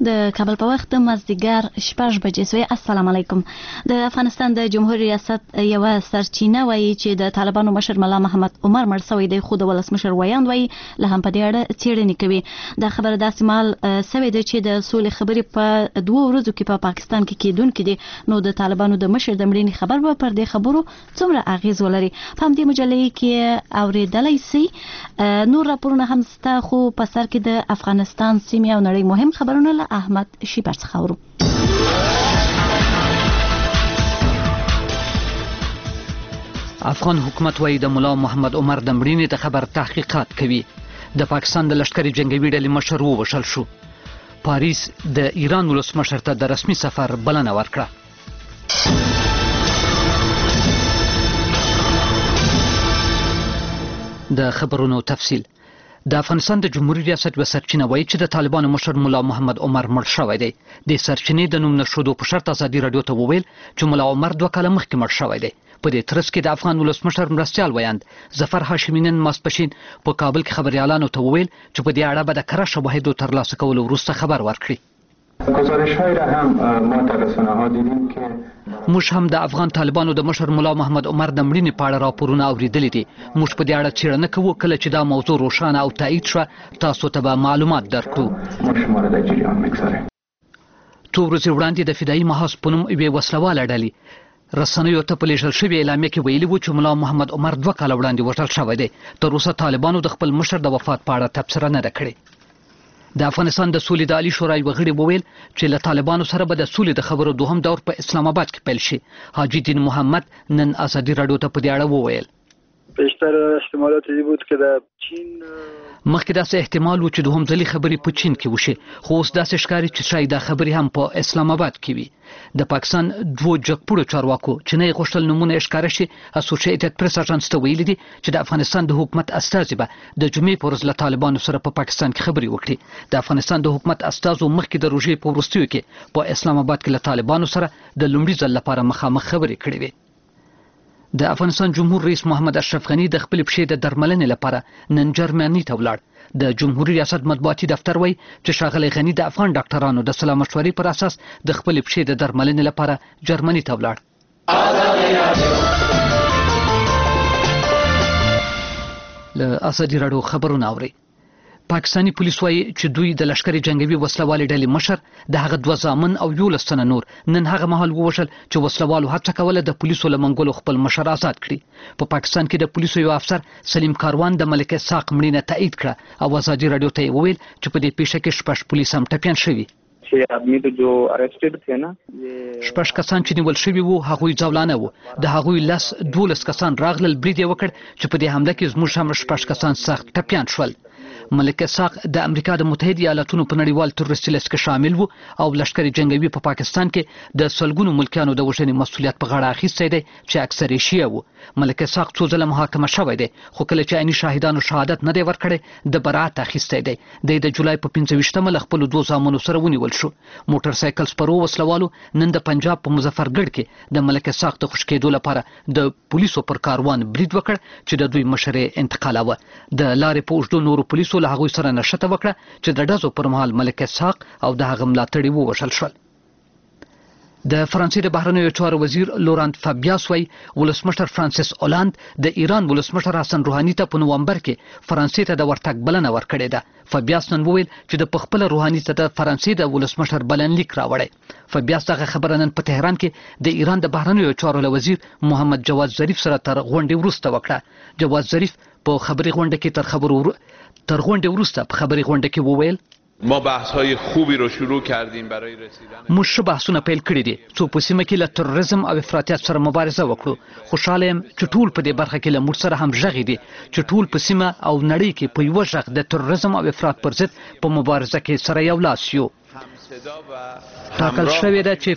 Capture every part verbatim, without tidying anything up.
د کابل په وخت مازدیګر شپږ بجې سوې. السلام علیکم. د افغانستان د جمهور ریاست یو سرچینه وایي چې د طالبانو مشر ملا محمد عمر مړ شوی دی، خو د ولسمشر ویاند وایي له هم په دې اړه څېړنې کوي. دا خبره داسې مهال سوې ده چې د سولې خبرې په دوه ورځو کې په پاکستان کې کېدونکې دي، نو د طالبانو د مشر د مړینې خبر به پر دې خبرو څومره اغیز ولري په همدې مجلې کې اورېدلی سي. نور راپورونه هم سته، خو په سر کې د افغانستان سیمې او نړۍ مهم خبرونه له احمد شیبر څخه اورو. افغان حکومت وایي د ملا محمد عمر د مړینې د خبر تحقیقات کوي. د پاکستان د لشکري جنگي ډلې مشر ووژل شو. پاریس د ایران ولسمشر ته د رسمي سفر بلنه ورکړه. د خبرونو تفصیل. د افغانستان د جمهوریت ریاست یوه سرچینه وایي چې د طالبانو مشر ملا محمد عمر مړ شوی دی. د سرچینې د نوم نښودو په شرط ازادي راډیو ته وویل چې ملا عمر دوه کاله مخکې مړ شوی دی. په دې ترڅ کې د افغان ولسمشر مرستیال ویاند ظفر هاشمي نن ماسپښین په کابل کې خبریالانو ته وویل چې په دې اړه به د کره شواهدو ترلاسه کولو وروسته خبر ورکړي. گزارش‌هایی را هم ما در رسانه‌ها دیدیم که موږ هم د افغان طالبانو د مشر ملا محمد عمر د مړینې په اړه راپورونه اورېدلي دي. موږ په دې اړه څېړنه کوو. کله چې دا موضوع روښانه او تایید شوه تاسو ته به معلومات درکړو. څو ورځې وړاندې د فدایي محاذ په نوم یوې وسلواله ډلې رسنیو ته په لیږل شوې اعلامیه کې ویلي وو چې ملا محمد عمر دوه کاله وړاندې وژل شوی دی. تر اوسه طالبانو د خپل مشر د وفات په اړه تبصره نه ده کړې. د افغانستان د سولې د عالي شورا یوه غړي وویل چې له طالبانو سره به د سولې د خبرو دوهم دور په اسلام آباد کې پیل شي. حاجي دین محمد نن ازادي راډیو ته په دې اړه وویل. بیشتر احتمالات این بود که در چین مخکې داسې احتمال و چې دوهم ځلې خبرې په چین کې وشي، خو اوس داسې ښکاري چې شاید دا خبرې هم په اسلام آباد کې وي. د پاکستان دوو جګپوړو چارواکو چې نه یې غوښتل نومونه یې ښکاره شي اسوسییټډ پریس اژانس ته ویلي دي چې د افغانستان د حکومت استازي به د جمعې په ورځ له طالبانو سره په پاکستان کې خبرې وکړي. د افغانستان د حکومت استازو مخکې د روژې په وروستیو کې په اسلام آباد کې له طالبانو سره د لومړي ځل لپاره مخامخ خبرې کړې وې. د افغانستان جمهور رئیس محمد اشرف غني د خپل پښې د درملنې لپاره نن جرمني ته ولاړ. د جمهوریت ریاست مطبوعاتي دفتر وایي چې ښاغلی غني د افغان ډاکټرانو د سلا مشورې پر اساس د خپل پښې د درملنې لپاره جرمني ته ولاړ. له ازادي راډیو خبرونه اورئ. پاکستانی پولیس وایي چې دوی د لشکري جنگي وسلوالې ډلې مشر د هغه دوه زامن او یولس تنه نور نن هغه مهال ووژل چې وسلوالو هڅه کوله د پولیسو له منګولو خپل مشر آزاد کړي. په پاکستان کې د پولیسو یو افسر سلیم کاروان د ملکه ساق مړینه تایید کړه او ازادي راډیو ته وویل چې په دې پیښه کې شپږ پولیس هم ټپیان شوي. شپږ کسان چې نیول شوي وو هغوی ځولانه وو. د هغوی لس دولس کسان راغلل برید یې وکړ چې په دې حمله کې زموږ هم شپږ کسان سخت ټپیان شول. ملکه ساق د امریکا د متحده ایالاتونو په نړیوال تروریستي لیست کې شامل وو او لشکري جنگي په پاکستان کې د سلګونو ملکیانو د وژنې مسؤلیت په غاړه اخیستی دی چې اکثر یې شیعه وو. ملکه ساق څو ځله محاکمه شوی دی، خو کله چې عیني شاهدانو شهادت نه دی ورکړی د براعت اخیستی دی. دی د جولای په پنځه ویشتمه له خپلو دوو زامنو سره ونیول شو. موټر سایکل سپرو وسلوالو نن د پنجاب په مظفرګړ کې د ملکه ساق د خوش کېدو لپاره د پولیسو پر کاروان برید وکړ چې د دوی مشر یې انتقالاوه. د لارې په اوږدو نورو پولیسو له هغوی سره نښته وکړه چې د ډزو پر مهال ملکه ساق او د هغه ملاتړي ووژل شول. د فرانسې د بهرنیو چارو وزیر لورانت فابیاس وایي ولسمشر فرانسیس اولاند د ایران ولسمشر حسن روحاني ته په نومبر کې فرانسې ته د ورتګ بلنه ورکړې ده. فابیاس نن وویل چې د پخپله روحاني ته د فرانسې د ولسمشر بلنلیک راوړی. فابیاس دغه خبره نن په تهران کې د ایران د بهرنیو چارو له وزیر محمد جواد ظریف سره تر غونډې وروسته وکړه. جواد ظریف په خبري غونډه کې تر خبرو تر غونډې وروسته په خبري غونډه کې وویل ما بحث‌های خوبی رو شروع کردیم برای رسیدن موږ ښه بحثونه پیل کړي دي څو په سیمه کې له تروریزم او افراطیت سره مبارزه وکړو. خوشاله یم چې ټول په دې برخه کې له موږ سره هم غږی دي چې ټول په سیمه او نړۍ کې په یو غږ د تروریزم او افراط پر ضد په مبارزه کې سره یو لاس یو. ټاکل شوی ده چې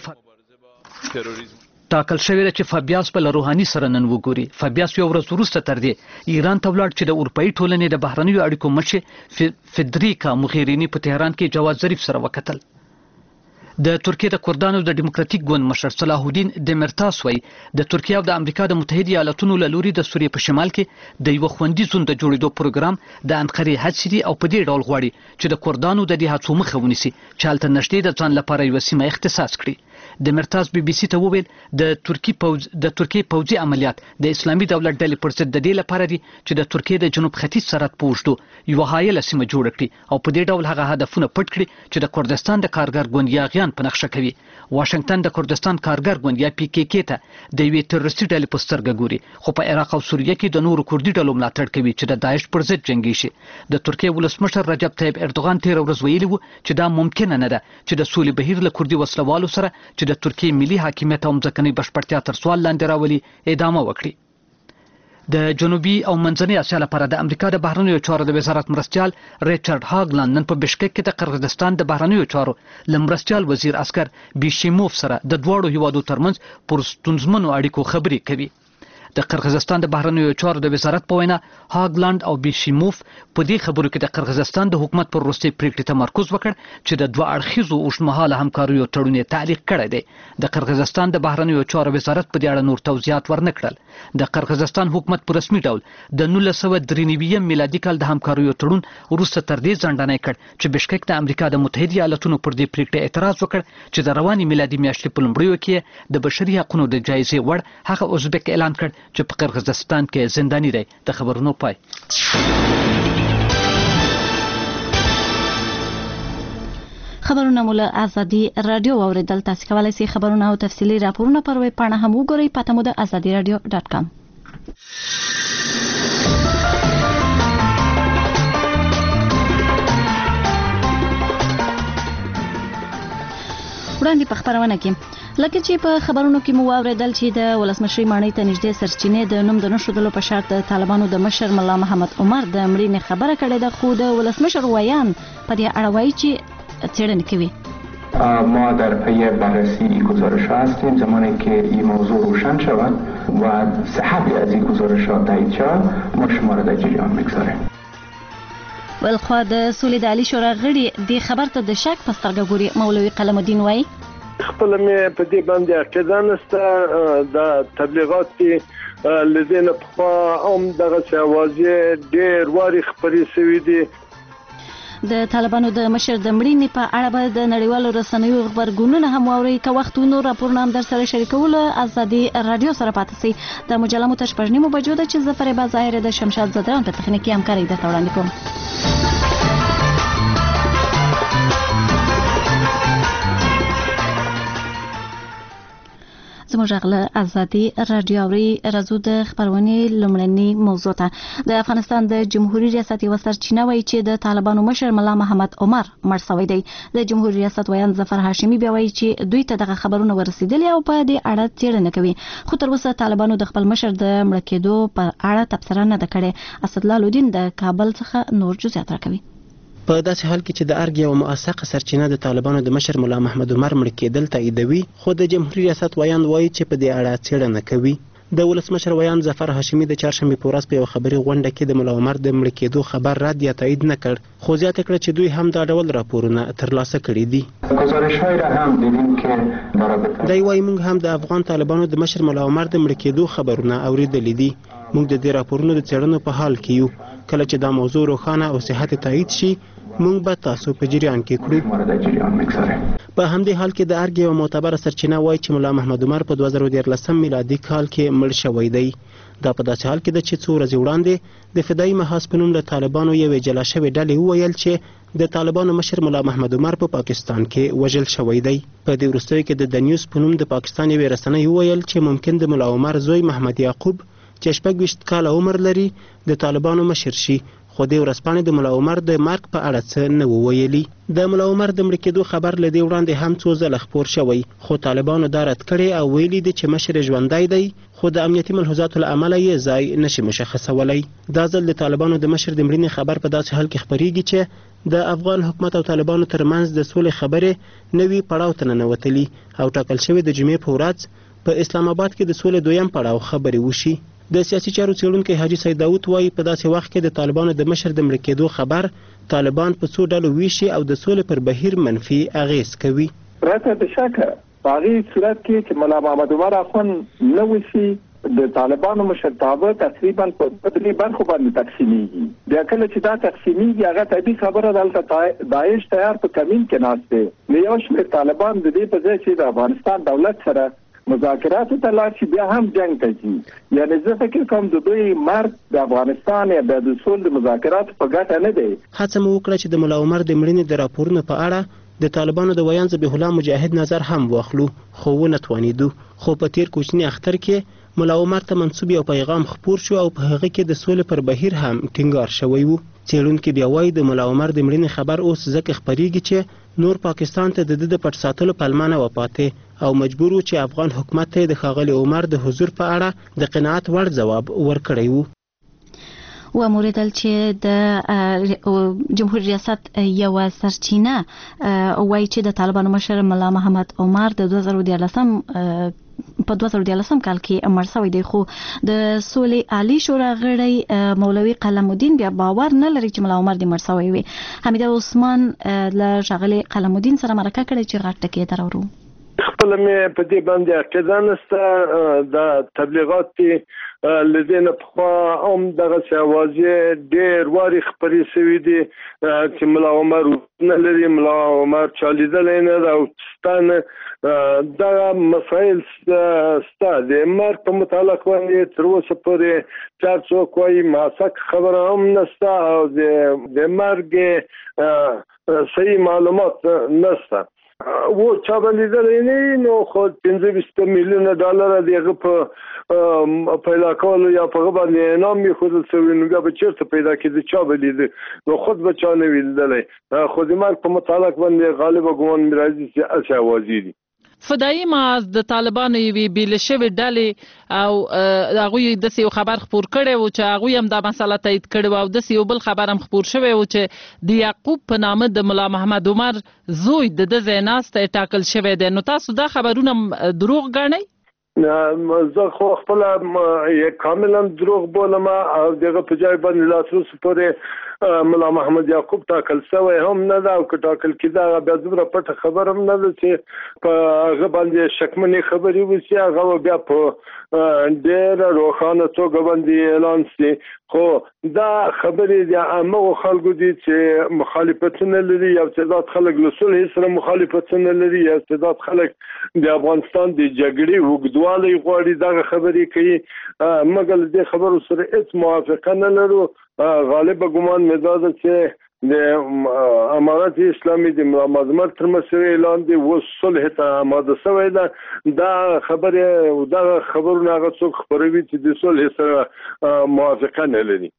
ټاکل شوی ده چې فابیاس په روحاني سره نن وګوري. فابیاس یو ورځ وروسته تر دې ایران ته ولاړ چې د اروپایي ټولنې د بهرنیو اړیکو مشر فدریکا موغیریني په تهران کې جواد ظریف سره وکتل. د ترکیه د کردانو د دیموکراتیک ګوند مشر صلاح الدین دمرتاس وایي د ترکیه او د امریکا د متحده ایالاتونو له لوري د سوریې په شمال کې د یوه خوندي زون د جوړېدو پروګرام د انقرې هڅې دي او په دې ډول غواړي چې د کردانو د دې هڅو مخه ونیسي چې هلته نږدې د ځان لپاره یوه سیمه اختصاص کړي. د مرتاز بي بي سي ته وویل د ترکی پوز د ترکیې پوځي عملیات د اسلامي دولت ډلې پر ضد د دې لپاره دي چې د ترکیې د جنوب ختیځ سرحد په اوږدو یوه حایله سیمه جوړه کړي او په دې ډول هغه هدفونه پټ کړي چې د کردستان د کارګر ګوند یاغیان په نقشه کوي. واشنگټن د کردستان کارګر ګوند یا پی کې کې ته د یوې تروریستي ډلې په سترګه ګوري خو په عراق او سوریه کې د نورو کردي ډلو ملاتړ کوي چې د داعش پر ضد جنګي شي. د ترکیې ولسمشر رجب طیب اردوغان تېره ورځ ویلي وو چې دا ممکنه نه ده چې د سولې بهیر له کردي وسلوالو سره چې د ترکیې ملي حاکمیت او ځمکنۍ بشپړتیا تر سوال لاندې راولي ادامه وکړي. د جنوبي او منځنۍ اسیا لپاره د امریکا د بهرنیو چارو د وزارت مرستیال ریچارډ هاګلاند نن په بشکک کې د قرغیزستان د بهرنیو چارو له مرستیال وزیر اسکر بیشیموف سره د دواړو هیوادو ترمنځ پر ستونزمنو اړیکو خبرې کوي. د قرغیزستان د بهرنیو چارو د وزارت په وینا هاګلاند او بیشیموف په دې خبرو کې د قرغیزستان د حکومت پر وروستۍ پریکړې تمرکز وکړ چې د دوه اړخیزو اوږدمهاله همکاریو تړون یې تعلیق کړی دی. د قرغیزستان د بهرنیو چارو وزارت په دې اړه نور توضیحات ورنه کړل. د قرغیزستان حکومت په رسمي ډول د نولس سوه درې نوي میلادي کال د همکاریو تړون وروسته تر دې ځنډنی کړ چې بشکک د امریکا د متحده ایالاتونو پر دې پریکړې اعتراض وکړ چې د روانې میلادي میاشتې په لومړیو کې د بشري حقونو د جایزې وړ هغه ازبک اعلان کړ چې په قرغیزستان کې زنداني دی. د خبرونو پای. خبرونه مو له ازادي رادیو اوریدل. تاسو کولی شئ خبرونه او تفصیلي راپورونه پر ویب پاڼه هم وګورئ. پته مو د ازادي رادیو ډاټ کام. وړاندې په خبرونه کې لکه چې په خبرونو کې مو واوریدل چې د ولسمشرۍ ماڼۍ ته نږدې سرچینې د نوم د نښودلو په شرط د طالبانو د مشر ملا محمد عمر د مړینې خبره کړې ده خو د ولسمشر ویان په دې اړه وایي چې څېړنې کوي. ما در پی بررسی این گزارش ها هستیم. زمانی که این موضوع روشن شود و صحت از این گزارش ها تایید شود ما شما را در جریان میگذاریم. ولخوا د سولې د عالی شورا غړي دې خبر ته د شک په سترګه ګوري. مولوي قلم الدین وایي خپل مې په دې باندې عقیده نشته. د تبلیغات لدین په هم دغه اوازې ډېر واري خپرې شوي دي. د طالبانو د مشر د مړینې په اړه به د نړیوالو رسنیو خبرګونونه هم واورئ. که وخت ونو راپورونه هم در سره شریکولو ازادي رادیو سره پاتې سئ. د مجله مو تر شپږ نیمو بجو ده چې زه فریبا ظاهر د شمشاد زدران په تخنیکي همکارۍ درته وړاندې کوم. زموږ غله ازادي رادیو اوري راځو د خبرونې لومړنۍ موضوع ته. د افغانستان د جمهوریت ریاست یو سرچینه وایي چې د طالبانو مشر ملا محمد عمر مړ شوی دی. د جمهوریت ریاست ویان ظفر هاشمي بیا وایي چې دوی ته دغه خبرونه ورسېدلي او په دې اړه څېړنه کوي خو تر اوسه طالبانو د خپل مشر د مړه کېدو په اړه تبصره نه ده کړې. اسدالله الدین د کابل څخه نور جزئیات راکوي. په داسې حال کې چې د ارګ یو موثقه سرچینه د طالبانو د مشر ملا محمد عمر مړ کېدل تاییدوي خو د جمهوریت ریاست ویان وایي چې په دې اړه څېړنه کوي. د ولسمشر ویان ظفر هاشمي د چهارشنبې په ورځ په یوه خبري غونډه کې د ملا عمر د مړ کېدو خبر رد یا تایید نه کړ خو زیاته کړه چې دوی هم دا ډول راپورونه ترلاسه کړي دي. دی وایي موږ هم د افغان طالبانو د مشر ملا عمر د مړ کېدو خبرونه اوریدلي دي. موږ د دې راپورونو د څېړنو په حال کې یو. کله چې دا موضوع روښانه او صحت تایید شي موږ به تاسو په جریان کې کړو. په همدې حال کې د ارګ یو معتبره سرچینه وایي چې ملا محمد عمر په دوه زره دیارلسم میلادي کال کې مړ شوی دی. دا په داسې حال کې ده چې څو ورځې وړاندې د فدایي محاذ په نوم له طالبانو یوې جلا شوې ډلې وویل چې د طالبانو مشر ملا محمد عمر په پا پاکستان کې وژل شوی دی. په دې وروستیو کې د د نیوز په نوم د پاکستان یوې رسنۍ وویل چې ممکن د ملا عمر زوی محمد یعقوب چې شپږ ویشت کاله عمر لري د طالبانو مشر شي خو دې ورځپاڼې د ملا عمر د مرګ په اړه څه نه وو ویلي. د ملا عمر د مړ کېدو خبر له دې وړاندې هم څو ځله خپور شوی خو طالبانو دا رد کړی او ویلي دي چې مشر ژوندی دی خو د امنیتي ملحوظاتو له امله یې ځای نشي مشخصولی. دا ځل د طالبانو د مشر د مړینې خبر په داسې حال کې خپریږي چې د افغان حکومت او طالبانو ترمنځ د سولې خبرې نوي پړاو ته ننوتلي او ټاکل شوې د جمعې په ورځ په اسلام آباد کې د سولې دویم پړاو خبرې وشي. د سیاسي چارو څېړونکی حاجي سید داود وایي په داسې وخت کې د طالبانو د مشر د مړ کېدو خبر طالبان په څو ډلو ویشي او د سولې پر بهیر منفي اغیز کوي. پرته د شکه په هغې صورت کې چې ملا محمد عمر اخوند نه وشي د طالبانو مشرتابه تقریبا په درې برخو باندې تقسیمیږي. بیا کله چې دا تقسیمیږي هغه طبیعي خبره ده دلته داعش تیار په کمین کې ناست دی. نو یو شمېر طالبان د دې په ځای چې د افغانستان دولت سره مذاکراتو ته لاړ شي بیا هم جنګ ته ځي. یعنې زه فکر کوم د دوی مرګ د افغانستان یا د اصول د مذاکراتو په ګټه نه دی. هڅه مو وکړه چې د ملا عمر د مړینې د راپورونو په اړه د طالبانو د ویان ذبیح الله مجاهد نظر هم واخلو، خو ونه توانېدو. خو په تیر کوچني اختر کې ملا عمر ته منسوب یو پیغام خپور شو او په هغه کې د سولې پر بهیر هم ټینګار شوی و. څېړونکي بیا وایي د ملا عمر د مړینې خبر اوس ځکه خپریږي چې نور پاکستان ته د ده د پټ ساتلو پلمه نه وپاتې او مجبور و چې افغان حکومت ته د ښاغلي عمر د حضور په اړه د قناعت وړ ځواب ورکړی و. وموریدل چې د جمهوریت ریاست یو سرچینه وایي چې د طالبانو مشر ملا محمد عمر د دوه زره دیارلسم په دوه زره دیارلسم کال کې مړ شوی دی، خو د سولې عالی شورا غړی مولوي قلم الدین بیا باور نه لري چې ملا عمر دې مړ شوی وي. حمیده عثمان له ښاغلي قلم الدین سره مرکه کړې چې غټ ټکی یې درورو. خپل مې په دې باندې عقیده نشته. د تبلیغات لدينا بخوا هم دغه اوازې ډېر واري خپرې شوي دي چې ملا عمر نه لري، ملا عمر چا لیدلی نه ده او ستانه دغه مسایل ستا د مرګ په متعلق باندې تر اوسه پورې چا څوک وایي ماسک خبره هم نشته او د مرګ صحیح معلومات نشته. و چا باندې لیدلی نه نو خو پنځه ویشت میلیونه ډالر د هغه په پیدا کولو یا په هغه باندې انعام ایښودل شوي، نو بیا به چېرته پیدا کېده؟ چا به لیده؟ نو خود به چا نه وي لیدلی. خو د مرګ په متعلق باندې غالبه ګمان مې راځي چې هسې اوازې دي. فدایي محاذ د طالبانو یوې بیلې شوې ډلې او هغوی داسې یو خبر خپور کړی و چې هغوی هم دا مسله تایید کړې وه او داسې یو بل خبر هم خپور شوی و چې د یعقوب په نامه د ملا محمد عمر زوی د ده ځای ناستی ټاکل شوی دی. نو تاسو دا خبرونه دروغ ګڼئ؟ زه خو خپله کاملا دروغ بولم او دغه په ځای باندې لا تر اوسه پورې ملا محمد یعقوب ټاکل شوی هم نه ده او که ټاکل کېده بیا دومره پټه خبره هم نه ده چې په هغه باندې شکمنې خبرې وشي، هغه بیا په ډېره روښانه توګه باندې اعلان شي. خو دا خبرې د عامو خلکو دي چې مخالفتونه لري، یو تعداد خلک له صلح سره مخالفتونه لري، یو تعداد خلک د افغانستان د جګړې اوږدوالی غواړي، دغه خبرې کوي. مګر له دې خبرو سره هېڅ موافقه نه لرو. غالبه ګمان مې دا ده چې د امارت اسلامي د ملا محمد عمر تر مشرۍ لاندې اوس صلح ته آماده شوی ده. دا خبرې دغه خبرونه هغه څوک خپروي چې د صلح سره موافقه نه لري.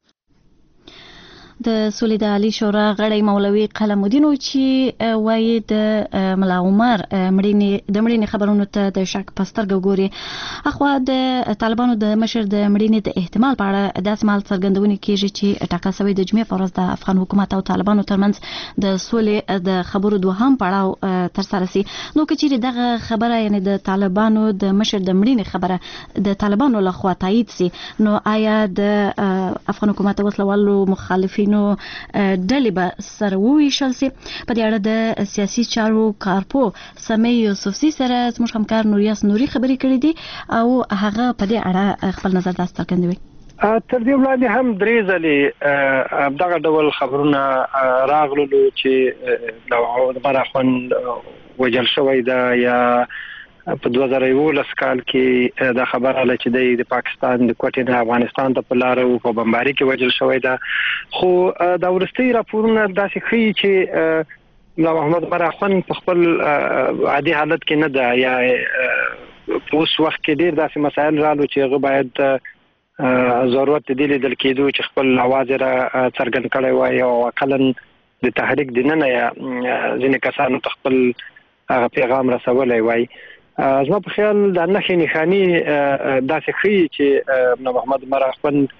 د سولې د عالی شورا غړی مولوي قلم الدین چې وایي د ملا عمر مړینې د مړینې خبرونو ته د شک په سترګه ګوري. اخوا د طالبانو د مشر د مړینې د احتمال په اړه داسې مهال څرګندونې کېږي چې ټاکل شوی د جمعې په ورځ د افغان حکومت او طالبانو ترمنځ د سولې د خبرو دوهم پړاو ترسره شي. نو که چیرې دغه خبره یعنې د طالبانو د مشر د مړینې خبره د طالبانو لخوا تایید شي، نو آیا د افغان حکومت د وسلوالو مخالفین نو ډلې به سره وویشل شي؟ په دې اړه د سیاسي چارو کارپو سمې یوسفزي سره زموږ همکار نوریاس نوري خبرې کړې دي او هغه په دې اړه خپل نظر داسې څرګندوي. تر دې وړاندې هم درې ځلې دغه ډول خبرونه راغللو چې د عمر اخوند وژل شوی ده یا په دوه زره یولس کال کې دا خبره له چې د پاکستان د کوټې د افغانستان ته په لار او په بمباري کې وژل شوی ده. خو دا ورستي راپورونه داسې ښیي چې ملا محمد عمر اخوند په خپل عادي حالت کې نه ده یا په اوس وخت کې ډېر داسې مسایل رالو چې هغه باید ضرورت دې لیدل کېدو چې خپل اواز را څرګند کړی وای او اقلا د تحریک دننه یا ځینې کسانو ته خپل هغه پیغام رسولی وای. زما په خیال دا نښې نښانې داسې ښیي چې ملا محمد عمر اخوند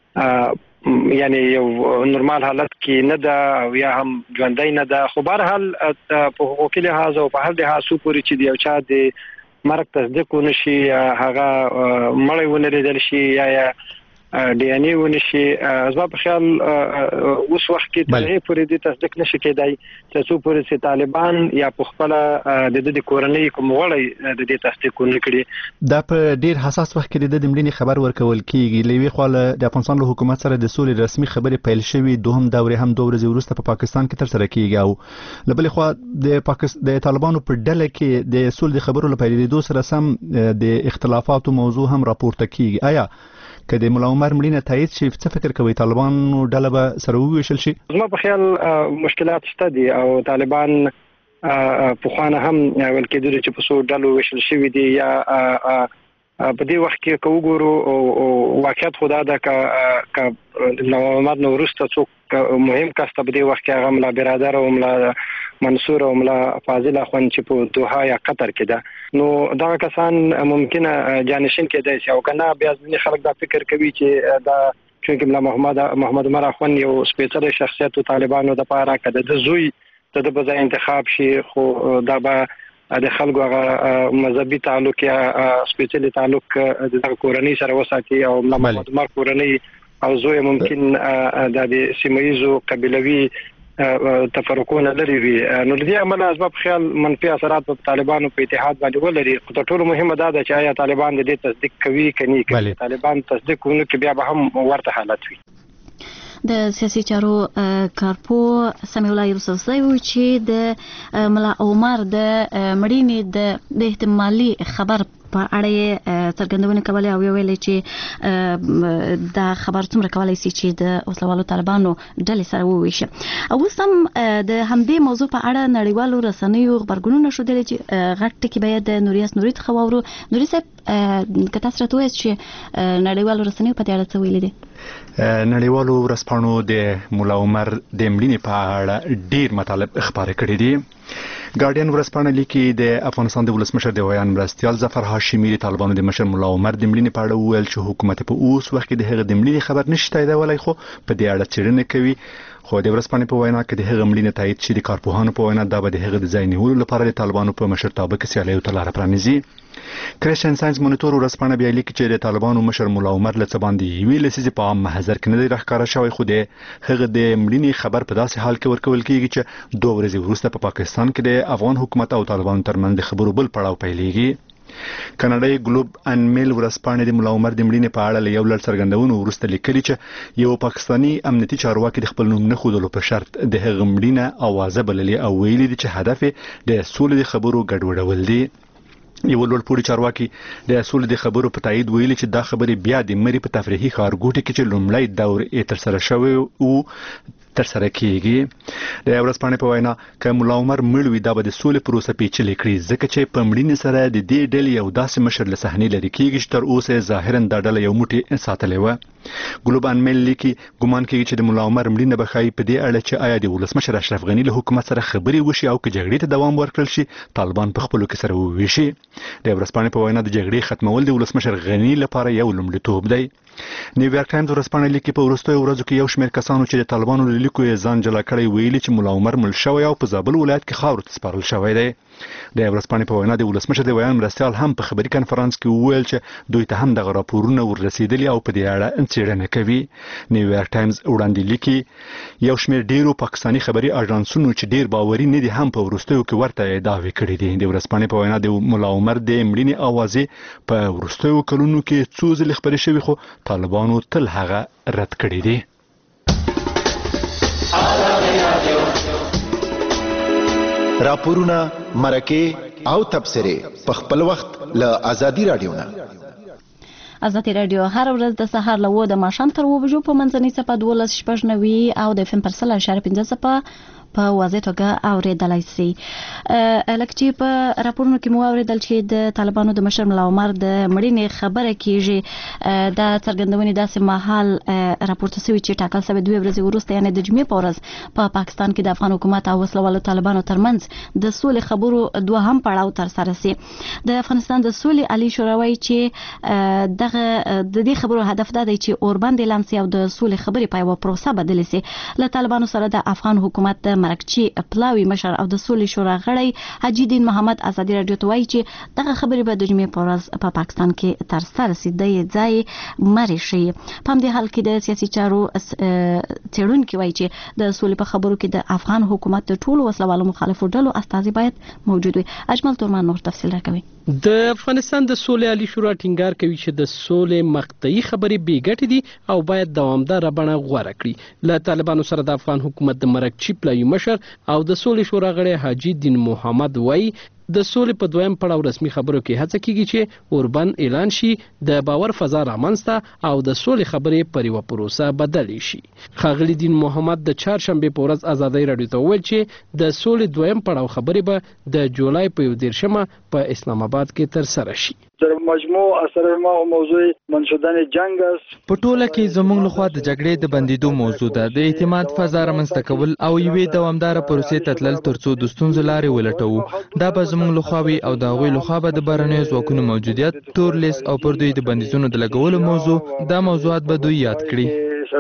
یعنی یو نورمال حالت کې نه ده او یا هم ژوندی نه ده. خو بهرحال په حقوقي لحاظ او په هر لحاظ څو پورې چې د یو چا د مرګ تصدیق ونه شي یا هغه مړی ونه لیدل شي یا یا ډي ان اي ونشي زما په خیال اوس وخت کې تر هغه پورې د تصدیق نشي کېدای چې څو پورې چې طالبان یا په خپل د دې کورنۍ کوم وړي د دې تصدیق ونکړي دا په ډیر حساس وخت کې د دمړي خبر ورکول کیږي لوي خو د افغانستان له حکومت سره د سولې رسمي خبرې پیل شوې دوهم دورې هم دوه ورځې وروسته په پاکستان کې تر سره کیږي او لبل خو د پاکستان د طالبانو په ډله کې د سولې خبرو لپاره د دوه سره سم د اختلافاتو موضوع هم راپورته کیږي آیا که د مولا عمر مړینه تایید شي څه فکر کوي طالبانو ډله به سره وویشل شي؟ زما په خیال مشکلات شته دي او طالبان په خوانه هم ول کېدل چې په څو ډلو ویشل شوی دي یا په دې وخت کې کوګورو او واقعیت خدا دا ک نو عمر نو ورسته څوک مهم کس ته په دې وخت کې هغه ملا برادر او ملا منصور او ملا فاضل اخوان چې په دوحه یا قطر کې ده نو دا کسان ممکنه جانشین کېدای شي او کنه بیا ځینې خلک دا فکر کوي چې دا چې ملا محمد محمد عمر اخوان یو سپیشل شخصیت طالبانو د پاره کده د زوی ته د بځای انتخاب شي خو دا به د خلکو هغه مذهبي تعلق یا سپیشل تعلق د کورنۍ سره وساتي او ملا محمد عمر کورنۍ او زوی ممکن د سیمایزو قبيلوي تفرقونه لري وي نو د دې عمل اسباب خیال منفي اثرات په طالبانو په اتحاد باندې ولري خو ټول مهمه دا ده چې آیا طالبان د دې تصدیق کوي کني کوي طالبان تصدیق کوي کې بیا به هم ورته حالت وي د سیاسي چارو کارپو سمیع الله یوسفزی و چې د ملا عمر د مړینې د احتمالي خبر په اړه څرګندونه کوله او ویل چې دا خبر څومره کولای شي چې د اوسلوالو طالبانو ډلې سره وویشي او سم د همدې موضوع په اړه نړیوالو رسنیو خبرګونونه شو دي چې غټ ټکی باید د نوریاس نوري خبرو نوري صاحب کته سره توې چې نړیوالو رسنیو په دې اړه څه ویل دي نړیوالو ورسپانو د مولا عمر د مړینې په اړه ډیر مطالب خبرې کړې دي ګارډین ورسپانه لیکي د افغانستان د ولسمشر د ویان مرستيال ظفر هاشمي د طالبانو د مشر مولا عمر د مړینې په اړه ویل چې حکومت په اوس وخت کې د هغه د مړینې خبر نشته تاییدولای خو په دې اړه څېړنه کوي خو د ورسپانه په وینا کې د هغه مړینې تایید شي د کارپوهانو په وینا دا به د هغه د ځای نیولو لپاره د طالبانو په مشرتابه کې سیالي او تلاره پرانیزي کرسچن ساينس مونیټور ورسپانه بیا لیکي چې د طالبانو مشر مولا عمر له څباندې ویل چې په عام محضر کې نه دی راښکاره شوی خو د هغه د مړینې خبر په داسې حال کې ورکول کیږي چې دوه ورځې وروسته په پاکستان کې د افغان حکومت او طالبانو ترمنځ د خبرو بل پړاو پیلېږي کاناډای ګلوب ان میل ورسپانه د مولا عمر د مړینې په اړه یو لړ څرګندونو ورسته لیکلي چې یو پاکستانی امنیتي چارواکي د خپل نوم نه خودلو په شرط د هغه مړینه اوازه بللې او ویلي دي چې هدف د سولې د خبرو ګډوډول دي یو لوړپوړي چارواکي د اصول د خبرو په تایید ویلي چې دا خبرې بیا د مری په تفریحي ښارګوټي کې چې لومړی دور یې تر سره شوی او تر سره کیږي د ورځپاڼې په وینا ک مولا عمر مړوي دا به د سولې پروسه پیچلې کړي ځکه چې په مړینې سره د دې ډلې یو داسې مشر له صحنې لري کیږي چې تر اوسه ظاهرا دا ډله یو موټی ساتلې و ګلوبان میل لیکي ګومان کوي چې د مولا عمر مړینه به خای په دې اړه چې آیا د ولسمشر اشرف غنی له حکومت سره خبرې وشي او که جګړې ته دوام ورکړل شي طالبان په خپلو کې سره وویشي د ورځپاڼې په وینا د جګړې ختمول د ولسمشر غنی لپاره یو لومړیتوب دی نیویارک ټایمز ورځپاڼه لیکي په وروستیو ورځو کې یو شمېر کسانو چې د طالبانو له لیکو یې ځان جلا کړی ویلي چې مولا عمر مړ شوی او په زابل ولایت کې خاورو ته سپارل شوی دی د ورځپاڼې په وینا د ولسمشر د ویان مرستيال هم په خبري کنفرانس کې وویل چې دوی ته هم د راپورونه ورسېدلي او په دې اړه څېړنه کوي نیویارک ټایمز وړاندې لیکي یو شمېر ډیرو پاکستاني خبري اژانسونو چې ډیر باوري نه دي هم په وروستیو کې ورته دعوی کړې دي د ورځپاڼې په وینا د مولا عمر د مړینې اوازې په وروستیو کلونو کې څو ځلې خبرې شوې خو طالبانو تل هغه رد کړې دي راپورونه مرکه او تبصره په خپل وخت له ازادي رادیو نه ازادي رادیو هر ورځ د سهار له و د ماښام تر و بجو په منځنۍ صفه دولس شپږ نوي او د فم پر سل اشاره پنځه صفه په واضح توګه اوریدلای شي لکه چې په راپورونو کې مو اوریدل چې د طالبانو د مشر مولا عمر د مړینې خبره کیږي د څرګندونې داسې مهال راپورته شوی چې ټاکل شوی دوه ورځې وروسته یعنی د جمعې په ورځ په پاکستان کې د افغان حکومت او وسلوالو طالبانو ترمنځ د سولې خبرو دوهم پړاو تر سره شي د افغانستان د سولې عالی شورا وایي چې دغه د دې خبرو هدف دا دی چې اوربند اعلان شي او د سولې خبرې په یو پروسه بدل شي له طالبانو سره د افغان حکومت مرکچي پلاوي مشر او د سولې شورا غړی حاجي دین محمد ازادي رادیو ته وایي چې دغه خبرې به د جمعې په ورځ په پاکستان کې تر سره سي د ځای مری شي. په همدې حال کې د سیاسي چارو څېړونکي وایي چې د سولې په خبرو کې د افغان حکومت د ټولو وسلوالو مخالفو ډلو استازي باید موجود وي. اجمل تورمان نور تفصیل راکوي. د افغانستان د سولې عالی شورا ټینګار کوي چې د سولې مقطعي خبرې بې ګټې دي او باید دوامداره بڼه غوره کړي. له طالبانو سره د افغان حکومت د مرکچي پلاوي مشر او د سولې شورا غړی حاجي دین محمد وایي د سولې په دویم پړاو رسمي خبرو کې هڅه کیږي چې اوربن اعلان شي، د باور فضا رامنځته او د سولې خبرې پر یوه پروسه بدلې شي. ښاغلي دین محمد د چهارشنبې په ورځ ازادۍ راډیو ته وویل چې د سولې دویم پړاو خبرې به د جولای په یو دېرشمه په اسلام آباد کې ترسره شي. در مجموع اثر ما او موضوع منشدن جنگ است. په ټوله کې زموږ لخوا د جګړې د بندیدو موضوع ده، د اعتماد فضا رامنځته کول او یوې دوامداره پروسې ته تلل ترڅو د ستونزو لارې ولټوو. دا به زموږ لخوا وي او د هغوی لخوا به د بهرنیو ځواکونو موجودیت، تور لیست او پر دوی د بندیزونو د لګولو موضوع، دا موضوعات به دوی یاد کړي.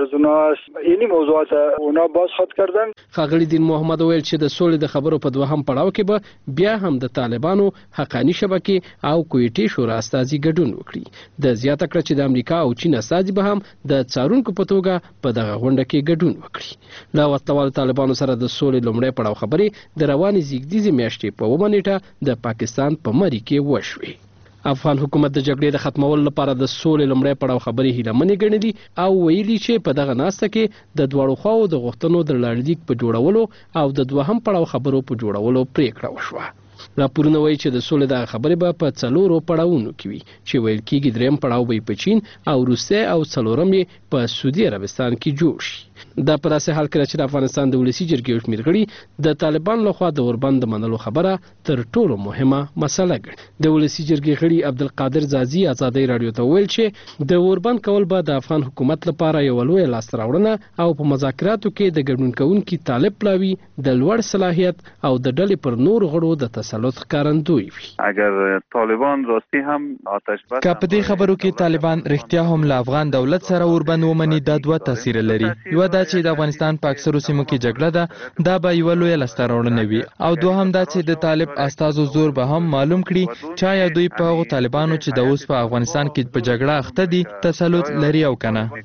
اینی موضوعات اونا باز خط کردن. ښاغلي دین محمد ویل چې د سولې د خبرو په دوهم پړاو کې به بیا هم د طالبانو حقانی شبکې او کویټي شورا استازي ګډون وکړي. د زیاته کړه چې د امریکا او چین استازي به هم د څارونکو په توګه په دغه غونډه کې ګډون وکړي. له وسلوالو طالبانو سره د سولې لومړی پړاو خبرې د روانې زیږدیزې میاشتې په اوومه نیټه د پاکستان په مری کې وشوې. افغان حکومت د جګړې د ختمولو لپاره د سولې لومړی پړاو خبرې هیلهمنې ګڼلي او ویلي چې په دغه ناسته کې د دواړو خواو د غوښتنو د لړلیک په جوړولو او د دوهم پړاو خبرو په جوړولو پریکړه وشوه. راپورونه وایي چې د سولې دغه خبرې به په څلورو پړاوونو کې وي چې ویل کېږي دریم پړاو به په چین او روسیې او څلورم یې په سعودي عربستان کې جوړ شي. دا په داسې حال کې چې د افغانستان د ولسي جرګې یو شمېر غړي د طالبانو لخوا د اوربند د منلو خبره تر ټولو مهمه مسله ګڼي. د ولسي جرګې غړي عبدالقادر زازي ازادۍ راډیو ته ویل چې د اوربند کول به د افغان حکومت لپاره یوه لویه لاسته راوړنه او په مذاکراتو کې د ګډون کوونکي طالب پلاوي د لوړ صلاحیت او د ډلې پر نورو غړو د تسلط ښکارندوی وي. اگر طالبان راستی هم آتش بس که په دې خبرو کې طالبان رښتیا هم له افغان دولت سره اوربند ومني، دا دوه تاثیره لري. یو دا چې د افغانستان په اکثرو سیمو کې جګړه ده، دا به یوه لویه لاسته راوړنه وي، او دوهم دا چې د طالب استازو زور به هم معلوم کړي چې آیا دوی په هغو طالبانو چې د اوس په افغانستان کې په جګړه اخته دي تسلط لري او که نه.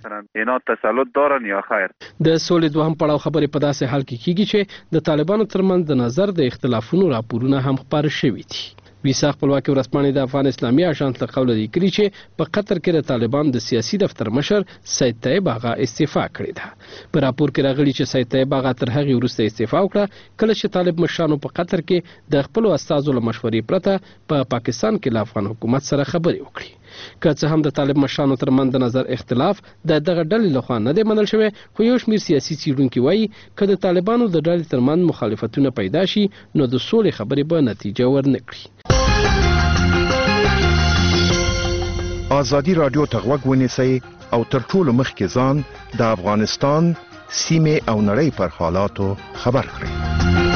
د سولې دوهم پړاو خبرې په داسې حال کې کیږي چې د طالبانو ترمنځ د نظر د اختلافونو راپورونه هم خپاره شوي دي. ویسا خپلواکي ورځپاڼې د افغان اسلامي اژانس له قوله لیکلي چې په قطر کې د طالبان د سیاسي دفتر مشر سید طیب آغا استعفا کړې ده. په راپور کې راغلي چې سید طیب آغا تر هغې وروسته استعفا وکړه کله چې طالب مشرانو په قطر کې د خپلو استازو له مشورې پرته په پا پاکستان کې له افغان حکومت سره خبرې وکړي. که څه هم د طالب مشرانو ترمنځ د نظر اختلاف د دغه ډلې لخوا نه دی منل شوی، خو یو شمېر سیاسي څېړونکي وایي که د طالبانو د ډلې ترمنځ مخالفتونه پیدا شي نو د سولې خبرې به نتیجه ورنه کړي. ازادي رادیو ته غوږ ونیسئ او تر ټولو مخکې ځان د افغانستان سیمې او نړۍ پر حالاتو خبر کړئ.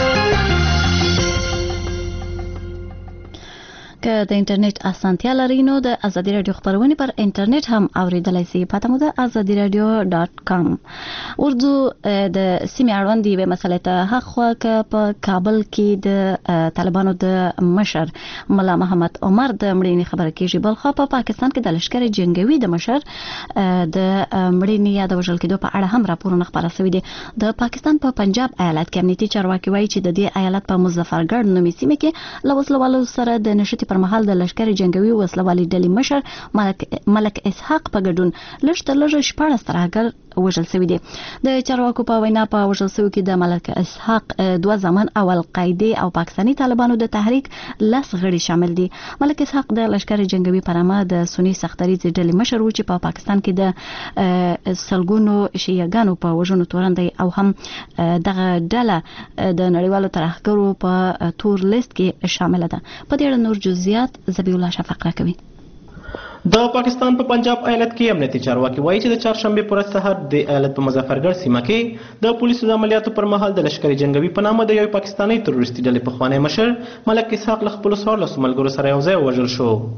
که د انټرنیټ اسانتیا لرئ نو د ازادي رادیو خبرونه پر انټرنیټ هم اوریدلای شئ. پته مو د ازادي رادیو ډاټ کام. اردو د سیمې اړوند یوه مسله ته هغه که په کابل کې د طالبانو د مشر ملا محمد عمر د مړینې خبره کیږي، بل خو په پاکستان کې د لشکري جنگوي د مشر د مړینې یا د وژل کېدو په اړه هم راپورونه خپاره شوي دي. د پاکستان په پنجاب ایالت کې امنیتي چارواکي وایي چې د دې ایالت په مظفرګړ نومي سیمه کې له وسلوالو سره د نشټي پر مهال د لشکري جنگوي وسلوالي ډلې مشر ملک ملک اسحاق په ګډون لږ تر لږه شپاړس ترهګر وژل شوي دي. د چارواکو په وینا په وژل شوي کې د ملک اسحاق دوه زامن او القاعده او پاکستاني طالبانو د تحریک لس غړي شامل دي. ملک اسحاق د لشکري جنگوي په نامه د سنی سختریز ډلې مشر و چې په پاکستان کې د سلګونو شیعاګانو په وژنو تورندي او هم دغه ډله د نړیوالو ترهګرو په تور لیست کې شامل ده. په دې اړه نور جزئیات زبی الله شفق راکوي. د پاکستان په پنجاب ایالت کې امنیتي چارواکي وایي چې د چهارشنبې پر ورځ سهار د ایالت په مظفرګړ سیمه کې د پولیسو د عملیاتو پر مهال د لشکري جنگوي په نامه د یو پاکستاني تروریستي ډلې پخوانی مشر ملک اسحاق له خپلو څوارلسو ملګرو سره یو ځای ووژل شو.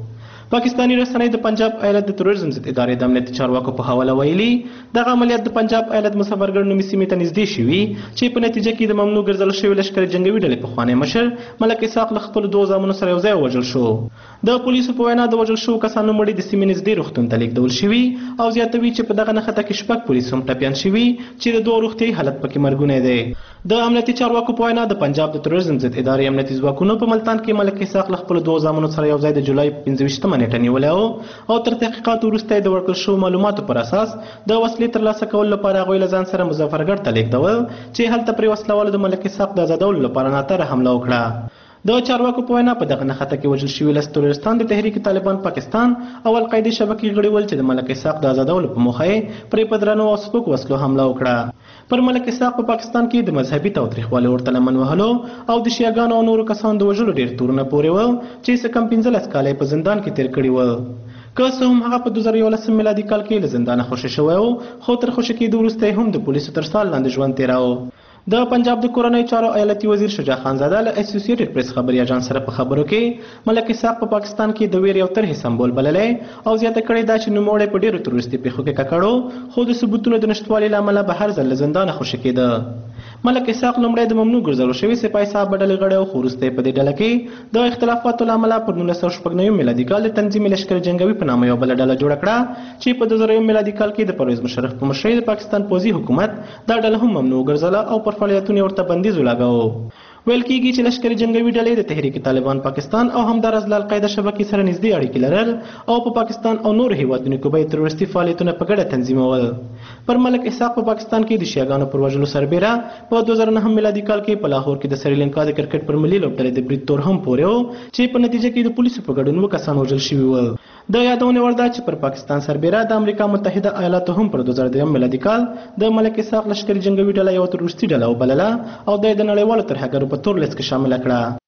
پاکستاني رسنۍ د پنجاب ایالت د تروریزم ضد ادارې د امنیتي چارواکو په حواله ویلي دغه عملیات د پنجاب ایالت مسافرګر نومي سیمې ته نږدې شوي چې په نتیجه کې د ممنوع ګرځول شوي لښکرې جنګوي ډلې پخوانی مشر ملک اسحاق له خپلو دوو زامنو سره یو ځای ووژل شو. د پولیسو په وینا د وژل شوو کسانو مړي د سیمې نږدې روغتون ته لیږدول شوي او زیاتوي چې په دغه نښته کې شپږ پولیس هم ټپیان شوي چې د دوو روغتیایي حالت پکې مرګونی دی. د امنیتي چارواکو په وینا د پنجاب د تروریزم ضد ادارې امنیتي ځواکونو په ملتان کې ملک اسحاق له خپلو دوو زامنو سره یو ځای د جولای په پنځه ویشتمه نیټه نیولی و او تر تحقیقاتو وروسته د ورکړل شوو معلوماتو پر اساس د وسلې ترلاسه کولو لپاره هغوی له ځان سره مظفرګړ ته لیږدول چې هلته پرې وسله والو د ملک اسحاق د ازادولو لپاره ناتره حمله وکړه. د چارواکو په وینا په دغه نښته کې وژل شوي لس تروریستان د تحریک طالبان پاکستان او القاعدې شبکې غړي ول چې د ملک اسحاق د ازادولو په موخه یې پرې په درنو او سپکو وسلو حمله وکړه. پر ملک اسحاق په پاکستان کې د مذهبي تاوتریخوالي ورته لمن وهلو او د شیعاګانو او نورو کسانو د وژلو ډېر تورونه پورې و چې څه کم پنځلس کاله یې په زندان کې تېر کړي و. که څه هم هغه په دوه زره یولسم میلادي کال کې له زندانه خوشي شوی و خو تر خوشي کېدو وروسته یې هم د پولیسو تر څار لاندې ژوند تېراوه. د پنجاب د کورنۍ چارو ایالتي وزیر شجاع خانزاده له اسوسییټډ پریس خبري اژانس سره په خبرو کې ملک اسحاق په پاکستان کې د ویر یو طرحې سمبول بللی او زیاته کړې ده چې نوموړی په ډېرو تروریستي پیښو کې ککړو خو د ثبوتونو د نشتوالي له امله به هر ځل له زندانه خوشي کېده. ملک اسحاق لومړی د ممنوع ګرځول شوي سپاه صاحب ډلې غړی او خو وروسته یې په دې ډله کې د اختلافاتو له امله پر نولس سوه شپږ نوي میلادي کال د تنظیم لښکر جنګوي په نامه یوه بله ډله جوړه کړه چې په دوه زره یو میلادي کال کې د پرویز مشرف په مشرۍ د پاکستان پوځي حکومت دا ډله هم ممنوع ګرځوله او پر فعالیتونو یې ورته بندیز ولاګاوه. ویل کېږي چې لښکرې جنګوي ډلې د تحریک طالبان پاکستان او همداراز له القاعده شبکې سره نږدې اړیکې لرل او په پاکستان او نورو هیوادونو کې به یې تروریستي فعالیتونه په ګډه تنظیمول. پر ملک اسحاق په پاکستان کې د شیعاګانو پر وژلو سربیره په دوه زره نهم میلادي کال کې په لاهور کې د سریلانکا د کرکټ پر ملي لوبډلې د برید تور هم پورې و چې په نتیجه کې د پولیسو په ګډون اووه کسان وژل شوي ول. د یادونې وړ ده چې پر پاکستان سربیره د امریکا متحده ایالاتو هم پر دوه زره دریم میلادي کال د ملک اسحاق لښکرې جنګوي ډله یوه تروریستي ډله وبلله او د یې د نړیوالو ترهګرو په تور لیست کې شامله کړه.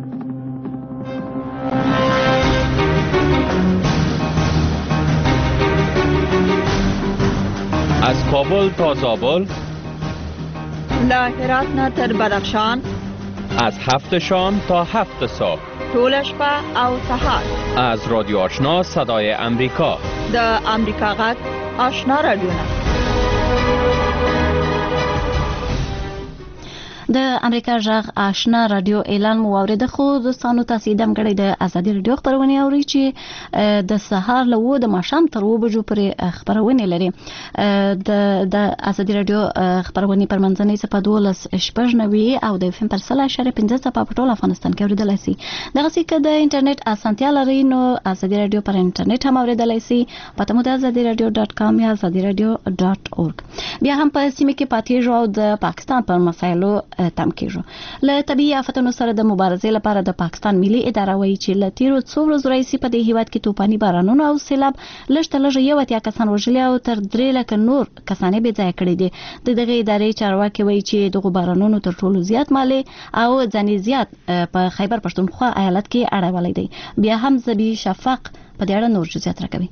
از کابل تا زابل، له هرات نه تر بدخشان، از هفت شام تا هفت صبح، ټول شپه او سهار، از رادیو آشنا صدای امریکا، د امریکا غږ آشنا رادیو. د امریکا غږ آشنا رادیو اعلان مو واورېده خو دوستانو تاسې دم کړی د ازادي رادیو خپرونې اورئ چې د سهار له اووه د ماښام تر اووه بجو پورې خپرونې لري. د د ازادي رادیو خپرونې پر منځنۍ څپه دولس شپږ نوي او د اف ام پر سل اعشاریه پنځه څپه په ټول افغانستان کې اورېدلی سي. دغسې که د انټرنیټ اسانتیا لرئ نو ازادي رادیو پر انټرنیټ هم اورېدلی سي. پته مو د ازادي رادیو ډاټ کام یا ازادي رادیو ډاټ اورګ. بیا هم په سیمه کې پاتېږو او د پاکستان پر مسایلو تم کېږو. له طبیعي آفتونو سره د مبارزې لپاره د پاکستان ملي اداره وایي چې له تیرو څو ورځو راهیسې په دې هیواد کې توپاني بارانونه او سیلاب لږ تر لږه یو اتیا کسان وژلي او تر درې لکه نور کسان یې بې ځایه کړي دي. د دغې ادارې چارواکي وایي چې دغو بارانونو تر ټولو زیات مالي او ځاني زیات په خیبر پښتونخوا ایالت کې اړولی دی. بیا هم زبی شفق په دې اړه نور جزئیات راکوي.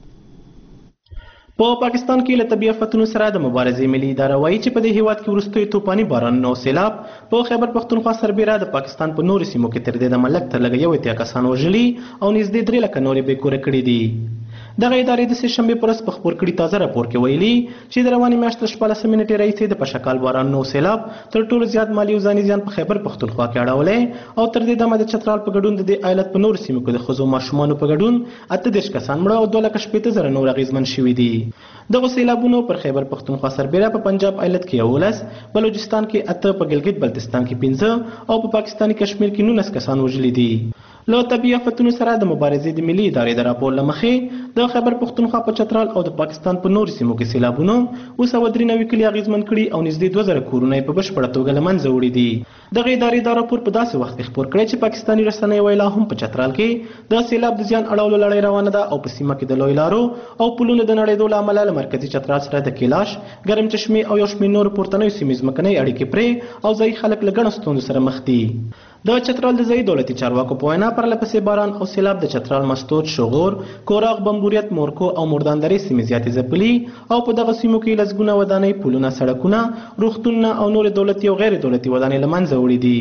په پاکستان کې له طبیعي آفتونو سره د مبارزې ملي اداره وایي چې په دې هیواد کې وروستیو توپاني بارانونه او سیلاب په خیبر پښتونخوا سربیره د پاکستان په نورو سیمو کې تر دې دمه لږ تر لږه یو اتیا کسان وژلي او نږدې درې لکه نورې بې کوره کړي دي. دغه ادارې د سه شنبې په ورځ په خپور کړي تازه راپور کې ویلي چې د روانې میاشتې شپاړسمې نیټې راهیسې د پشکال بارانونو او سیلاب تر ټولو زیات مالي او ځاني زیان په خیبر پښتونخوا کې اړولی او تر دې دمه د چترال په ګډون د دې ایالت په نورو سیمو کې د ښځو ماشومانو په ګډون اته دېرش کسان مړه او دوه لکه شپېته زره نور اغېزمن شوي دي. دغه سیلابونو پر خیبر پښتونخوا سربیره په پنجاب ایالت کې یولس، بلوچستان کې اته، په ګلګت بلتستان کې پنځه او په پاکستاني کشمیر کې نولس کسان وژلي دي. له طبیعي آفتونو سره د مبارزې د ملي ادارې د راپور له مخې د خیبر پښتونخوا په چترال او د پاکستان په نورو سیمو کې سیلابونو اوه سوه درې نوي کلي اغېزمن کړي او نږدې دوه زره کورونه یې په بشپړه توګه له منځه وړي دي. دغه ادارې دا راپور په داسې وخت کې خپور کړی چې پاکستاني رسنۍ وایي لا هم په چترال کې د سیلاب د زیان اړولو لړۍ روانه ده او په سیمه کې د لوی لارو او پلونو د نړېدو له امله له مرکزي چترال سره د کیلاش، ګرم چشمې او یو شمېر نورو پورتنیو سیمې ځمکنۍ اړیکې پرې او ځایي خلک له ګڼو ستونزو سره مخ دي. د چترال د ځایي دولتي چارواکو په وینا پرله پسې باران او سیلاب د چترال، مستود، شغور، کوراغ، بمبوریت، مورکو او مردان درې سیمې زیاتې ځپلي او په دغه سیمو کې لسګونه ودانۍ، پلونه، سړکونه، روغتونونه او نورې دولتي او غیر دولتي ودانۍ له منځه وړي دي.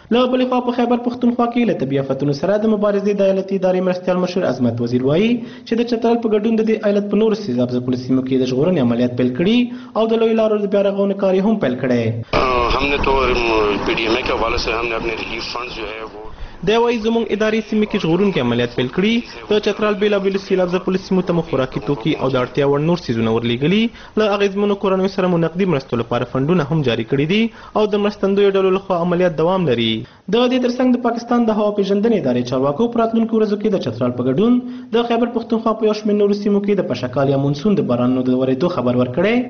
له بلې خوا په خیبر پښتونخوا کې له طبیعي آفتونو سره د مبارزې د ایالتي ادارې مرستیال مشر عظمت وزیر وایي چې د چترال په ګډون د دې ایالت په نورو سیلاب ځپلو سیمو کې د ژغورنې عملیات پیل کړي او د لوی لارو د بیا رغونې کار هم پیل کړی. हमने तो पीडीएमए के हवाले से हमने अपने रिलीफ फंड्स जो है वो د وایي زموږ ادارې سیمې کې ژغورونکي عملیات پیل کړي. د چترال بېلابېلو سیلاب ځپلو سیمو ته مو خوراکي توکي او د اړتیا وړ نور څیزونه ورلېږلي. له اغېزمنو کورنیو سره مو نقدي مرستو لپاره فنډونه هم جاري کړي دي او د مرستندویو ډلو لخوا عملیات دوام لري. د دې ترڅنګ د پاکستان د هوا پیژندنې ادارې چارواکو په راتلونکو ورځو کې د چترال په ګډون د خیبر پښتونخوا په یو شمېر نورو سیمو کې د پشکال یا مونسون د بارانونو د ورېدو خبر ورکړی.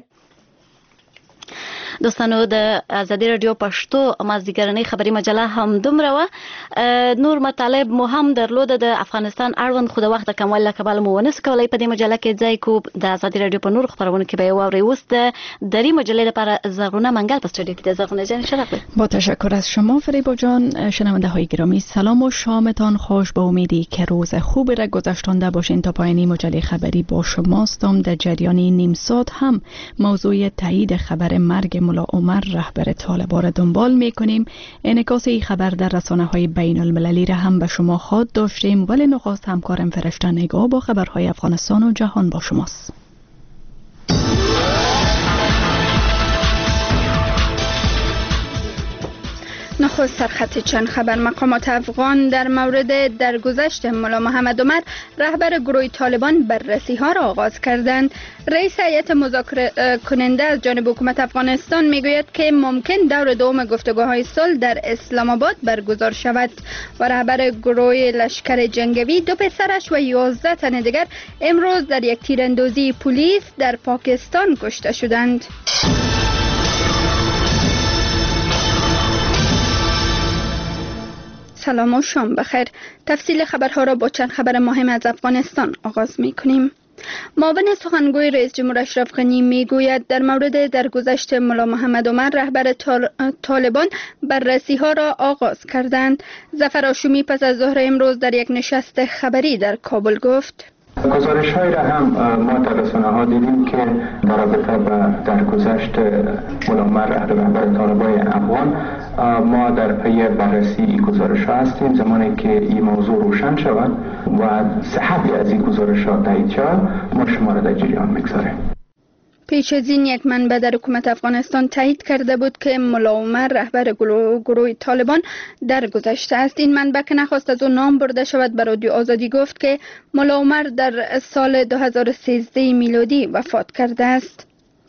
دوستانو د ازادي رادیو پښتو مازدیګرنۍ خبري مجله هم دومره وه. نور مطالب مو هم درلوده د افغانستان اړوند خو د وخت د کموالي له کبله مو ونه سو کولی په دې مجله کې ځای کو. د ازادي رادیو په نورو خبرونو کې به یې واورئ. اوس د دري مجلې لپاره زرغونه منگل په استودیو کې ده. زرغونه جان شرف. با تشکر از شما فریبا جان. شنونده های گرامی سلام و شامتان خوش. با امیدی که روز خوبی را گذشتانده باشین. تا پایانی مجله خبری با شماستم. در جریان نیم ساعت هم موضوع تایید خبر مرگ ملا عمر رهبر طالبان را دنبال میکنیم. انعکاس این خبر در رسانه های بین المللی را هم به شما خواهد داشتیم، ولی نخست همکارم فرشته نگاه با خبرهای افغانستان و جهان با شماست. نخست سرخط چند خبر. مقامات افغان در مورد درگذشت ملا محمد عمر رهبر گروه طالبان بررسی ها را آغاز کردند. رئیس هیئت مذاکره کننده از جانب حکومت افغانستان میگوید که ممکن دور دوم گفتگوهای صلح در اسلام آباد برگزار شود و رهبر گروه لشکر جنگی دو پسرش و یازده تن دیگر امروز در یک تیراندازی پلیس در پاکستان کشته شدند. سلام و شام بخیر. تفصیل خبرها را با چند خبر مهم از افغانستان آغاز می کنیم. معاون سخنگوی رئیس جمهور اشرف غنی می گوید در مورد درگذشت ملا محمد عمر رهبر طالبان بررسی ها را آغاز کردند. ظفر هاشمی پس از ظهر امروز در یک نشست خبری در کابل گفت گزارش های را هم ما در رسانه ها دیدیم که در رابطه با درگذشت ملا عمر رهبر طالبان افغان ما در پی بررسی این گزارش ها هستیم. زمانی که این موضوع روشن شود و صحت از این گزارش ها تایید شود ما شما را در جریان میگذاریم. پیش از این یک منبع در حکومت افغانستان تایید کرده بود که ملا عمر رهبر گروه طالبان درگذشته است. این منبع که نخواست از او نام برده شود به رادیو آزادی گفت که ملا عمر در سال دو هزار و سیزده میلادی وفات کرده است.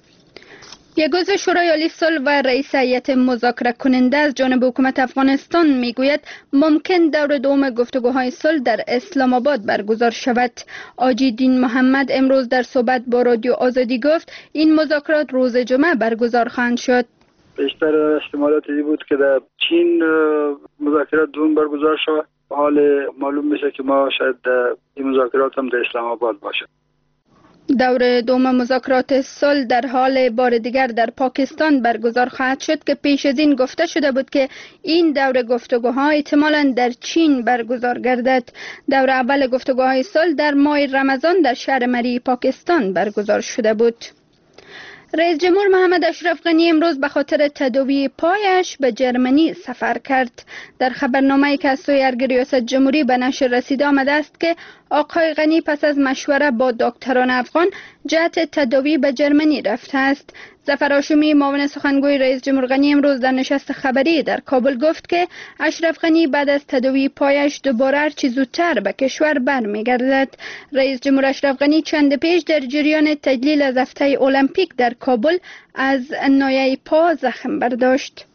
یک عضو شورای عالی صلح و رئیس هیئت مذاکره کننده از جانب حکومت افغانستان میگوید ممکن دور دوم گفتگوهای صلح در اسلام آباد برگزار شود. آجی دین محمد امروز در صحبت با رادیو آزادی گفت این مذاکرات روز جمعه برگزار خواهند شد. بیشتر احتمالاتی بود که در چین مذاکرات دوم برگزار شود. حال معلوم میشه که ما شاید این مذاکرات هم در اسلام آباد باشه. دور دوم مذاکرات صلح در حال بار دیگر در پاکستان برگزار خواهد شد که پیش از این گفته شده بود که این دور گفتگوها احتمالاً در چین برگزار گردد. دور اول گفتگوهای صلح در ماه رمضان در شهر مری پاکستان برگزار شده بود. رئیس جمهور محمد اشرف غنی امروز به خاطر تداوی پایش به جرمنی سفر کرد. در خبرنامه‌ای که از سوی ارگ ریاست جمهوری به نشر رسیده آمده است که آقای غنی پس از مشوره با دکتران افغان جهت تداوی به جرمنی رفته است. ظفر هاشمی معاون سخنگوی رئیس جمهور غنی امروز در نشست خبری در کابل گفت که اشرف غنی بعد از تداوی پایش دوباره هرچه زودتر به کشور برمیگردد. رئیس جمهور اشرف غنی چند پیش در جریان تجلیل از هفته المپیک در کابل از نایه پا زخم برداشت.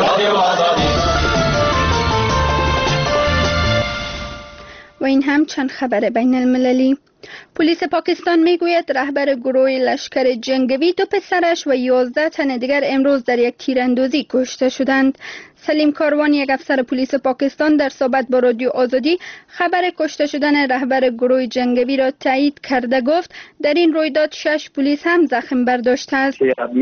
و این هم چند خبر بین المللی. پلیس پاکستان میگوید رهبر گروه لشکر جنگی دو پسرش و یازده تن دیگر امروز در یک تیراندازی کشته شدند. سلیم کاروان یک افسر پلیس پاکستان در صحبت با رادیو آزادی خبر کشته شدن رهبر گروه جنگی را تایید کرده گفت در این رویداد شش پلیس هم زخم برداشته است.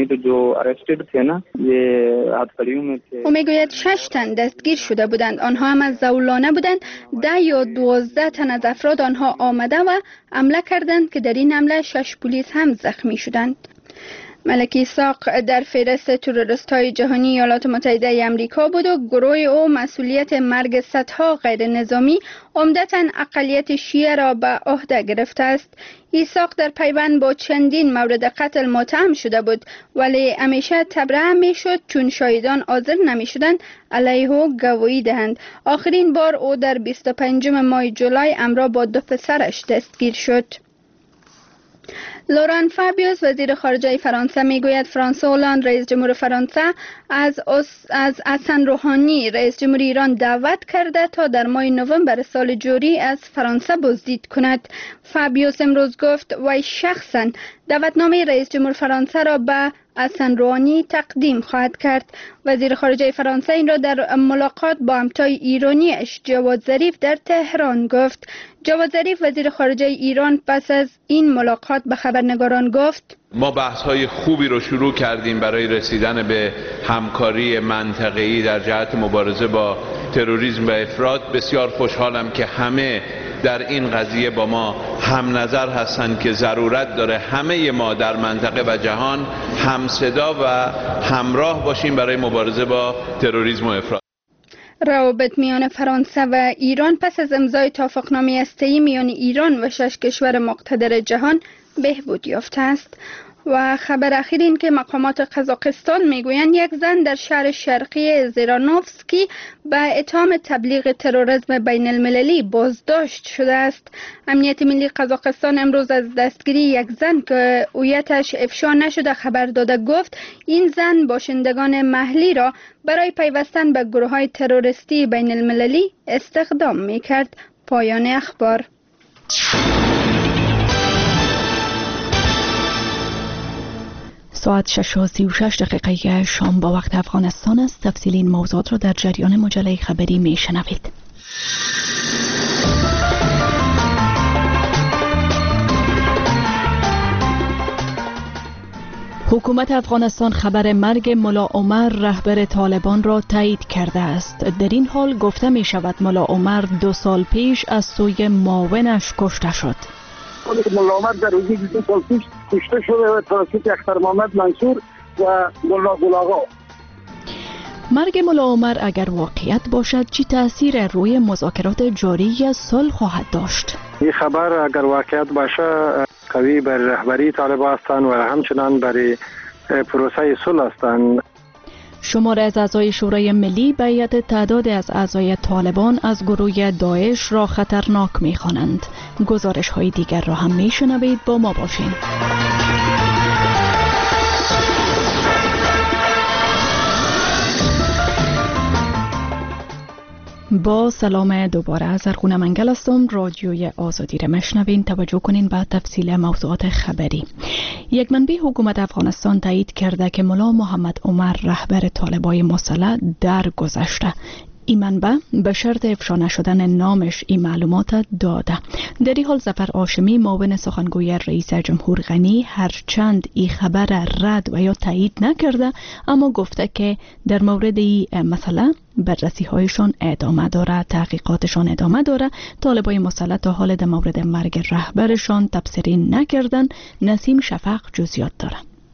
او میگوید شش تن دستگیر شده بودند، آنها هم از زولانه بودند. ده یا دوازده تن از افراد آنها آمده و حمله کردند که در این حمله شش پلیس هم زخمی شدند. ملکی ایساق در فهرست تروریست‌های جهانی ایالات متحده آمریکا بود و گروه او مسئولیت مرگ صدها غیر نظامی عمدتاً اقلیت شیعه را به عهده گرفته است. ایساق در پیوند با چندین مورد قتل متهم شده بود ولی همیشه تبرئه میشد چون شاهدان حاضر نمیشدند علیه او گواهی دهند. آخرین بار او در بیست و پنجم ماه جولای همراه با دو پسرش دستگیر شد. لوران فابیوس وزیر خارجه فرانسه میگوید فرانسوا هلند رئیس جمهور فرانسه از از حسن روحانی رئیس جمهور ایران دعوت کرده تا در ماه نوامبر سال جاری از فرانسه بازدید کند. فابیوس امروز گفت وی شخصا دعوتنامه رئیس جمهور فرانسه را به حسن روحانی تقدیم خواهد کرد. وزیر خارجه فرانسه این را در ملاقات با همتای ایرانیش جواد ظریف در تهران گفت. جواد ظریف وزیر خارجه ایران پس از این ملاقات به خبرنگاران گفت ما بحث‌های خوبی رو شروع کردیم برای رسیدن به همکاری منطقه‌ای در جهت مبارزه با تروریسم و افراط. بسیار خوشحالم که همه در این قضیه با ما هم نظر هستند که ضرورت داره همه ما در منطقه و جهان همصدا و همراه باشیم برای مبارزه با تروریسم و افراط. روابط میان فرانسه و ایران پس از امضای توافقنامه هسته‌ای میان ایران و شش کشور مقتدر جهان بهبود یافته است. و خبر اخیر این که مقامات قزاقستان میگویند یک زن در شهر شرقی زیرانوفسکی به اتهام تبلیغ تروریسم بین المللی بازداشت شده است. امنیت ملی قزاقستان امروز از دستگیری یک زن که هویتش افشا نشده خبر داده گفت این زن باشندگان محلی را برای پیوستن به گروه‌های تروریستی بین المللی استخدام میکرد. پایان اخبار. ساعت شش و سی و شش دقیقه شام با وقت افغانستان است. تفصیل این موضوعات را در جریان مجله خبری می شنوید. حکومت افغانستان خبر مرگ ملا عمر رهبر طالبان را تایید کرده است. در این حال گفته می شود ملا عمر دو سال پیش از سوی معاونش کشته شد. ملا عمر در حدود دو سال پیش کشته شده و توسط اختر محمد منصور و ملا گلاغا. مرگ ملا عمر اگر واقعیت باشد چی تأثیر روی مذاکرات جاری صلح خواهد داشت؟ این خبر اگر واقعیت باشه قوی بر رهبری طالبان هستند و همچنان برای پروسه صلح هستند. شمار از اعضای شورای ملی بیعت تعداد از اعضای طالبان از گروه داعش را خطرناک می‌خوانند. گزارش های دیگر را هم میشنوید، با ما باشین. با سلام دوباره زرغونه منگل هستم. رادیوی آزادی را مشنوین. توجه کنین به تفصیل موضوعات خبری. یک منبع حکومت افغانستان تایید کرده که ملا محمد عمر رهبر طالبان مسلح درگذشته. این منبع به شرط افشا نشدن نامش این معلومات داده. در این حال ظفر هاشمی معاون سخنگوی رئیس جمهور غنی هرچند این خبر رد و یا تایید نکرده اما گفته که در مورد این مسئله بررسی هایشان ادامه داره، تحقیقاتشان ادامه داره. طالبان مسلح تا حال در مورد مرگ رهبرشان تبصره نکردن. نسیم شفق جزئیات داره.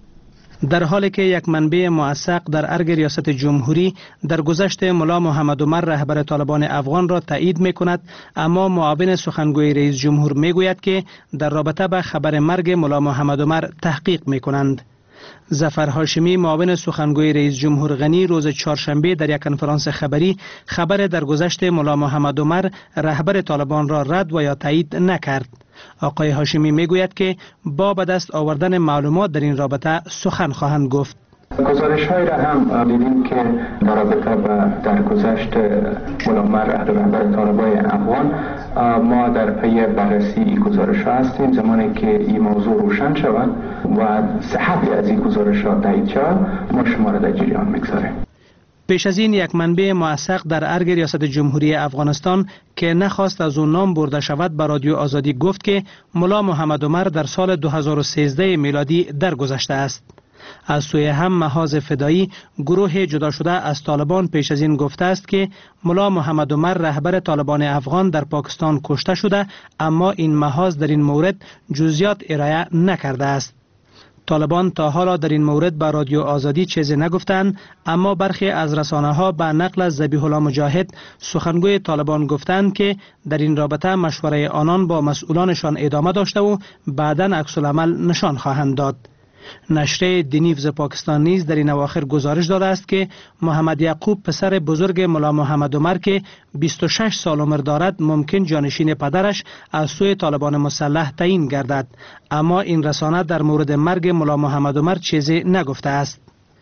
در حالی که یک منبع موثق در ارگ ریاست جمهوری در گذشت ملا محمد عمر رهبر طالبان افغان را تایید می کند، اما معاون سخنگوی رئیس جمهور می گوید که در رابطه با خبر مرگ ملا محمد عمر تحقیق می کنند. ظفر هاشمی معاون سخنگوی رئیس جمهور غنی روز چهارشنبه در یک کنفرانس خبری خبر درگذشت ملا محمد عمر رهبر طالبان را رد و یا تایید نکرد. آقای هاشمی میگوید که با به دست آوردن معلومات در این رابطه سخن خواهند گفت. گزارش های را هم دیدیم که در رابطه با درگذشت ملا عمر رهبر طالبان افغان ما در پی بررسی این گزارش ها هستیم. زمانی که این موضوع روشن شود و صحت از این گزارش ها تایید شود ما شما را در جریان میگذاریم. پیش از این یک منبع موثق در ارگ ریاست جمهوری افغانستان که نخواست از اون نام برده شود به رادیو آزادی گفت که ملا محمد عمر در سال دو هزار و سیزده میلادی درگذشته است. از سوی هم محاذ فدایی گروه جدا شده از طالبان پیش از این گفته است که ملا محمد عمر رهبر طالبان افغان در پاکستان کشته شده، اما این محاذ در این مورد جزئیات ارائه نکرده است. طالبان تا حالا در این مورد به رادیو آزادی چیزی نگفتند، اما برخی از رسانه‌ها به نقل از ذبیح الله مجاهد سخنگوی طالبان گفتند که در این رابطه مشوره آنان با مسئولانشان ادامه داشته و بعداً عکس العمل نشان خواهند داد. نشریه دینیوز پاکستان نیز در این اواخر گزارش داده است که محمد یعقوب پسر بزرگ ملا محمد عمر که بیست و شش سال عمر دارد ممکن جانشین پدرش از سوی طالبان مسلح تعیین گردد، اما این رسانه در مورد مرگ ملا محمد عمر چیزی نگفته است.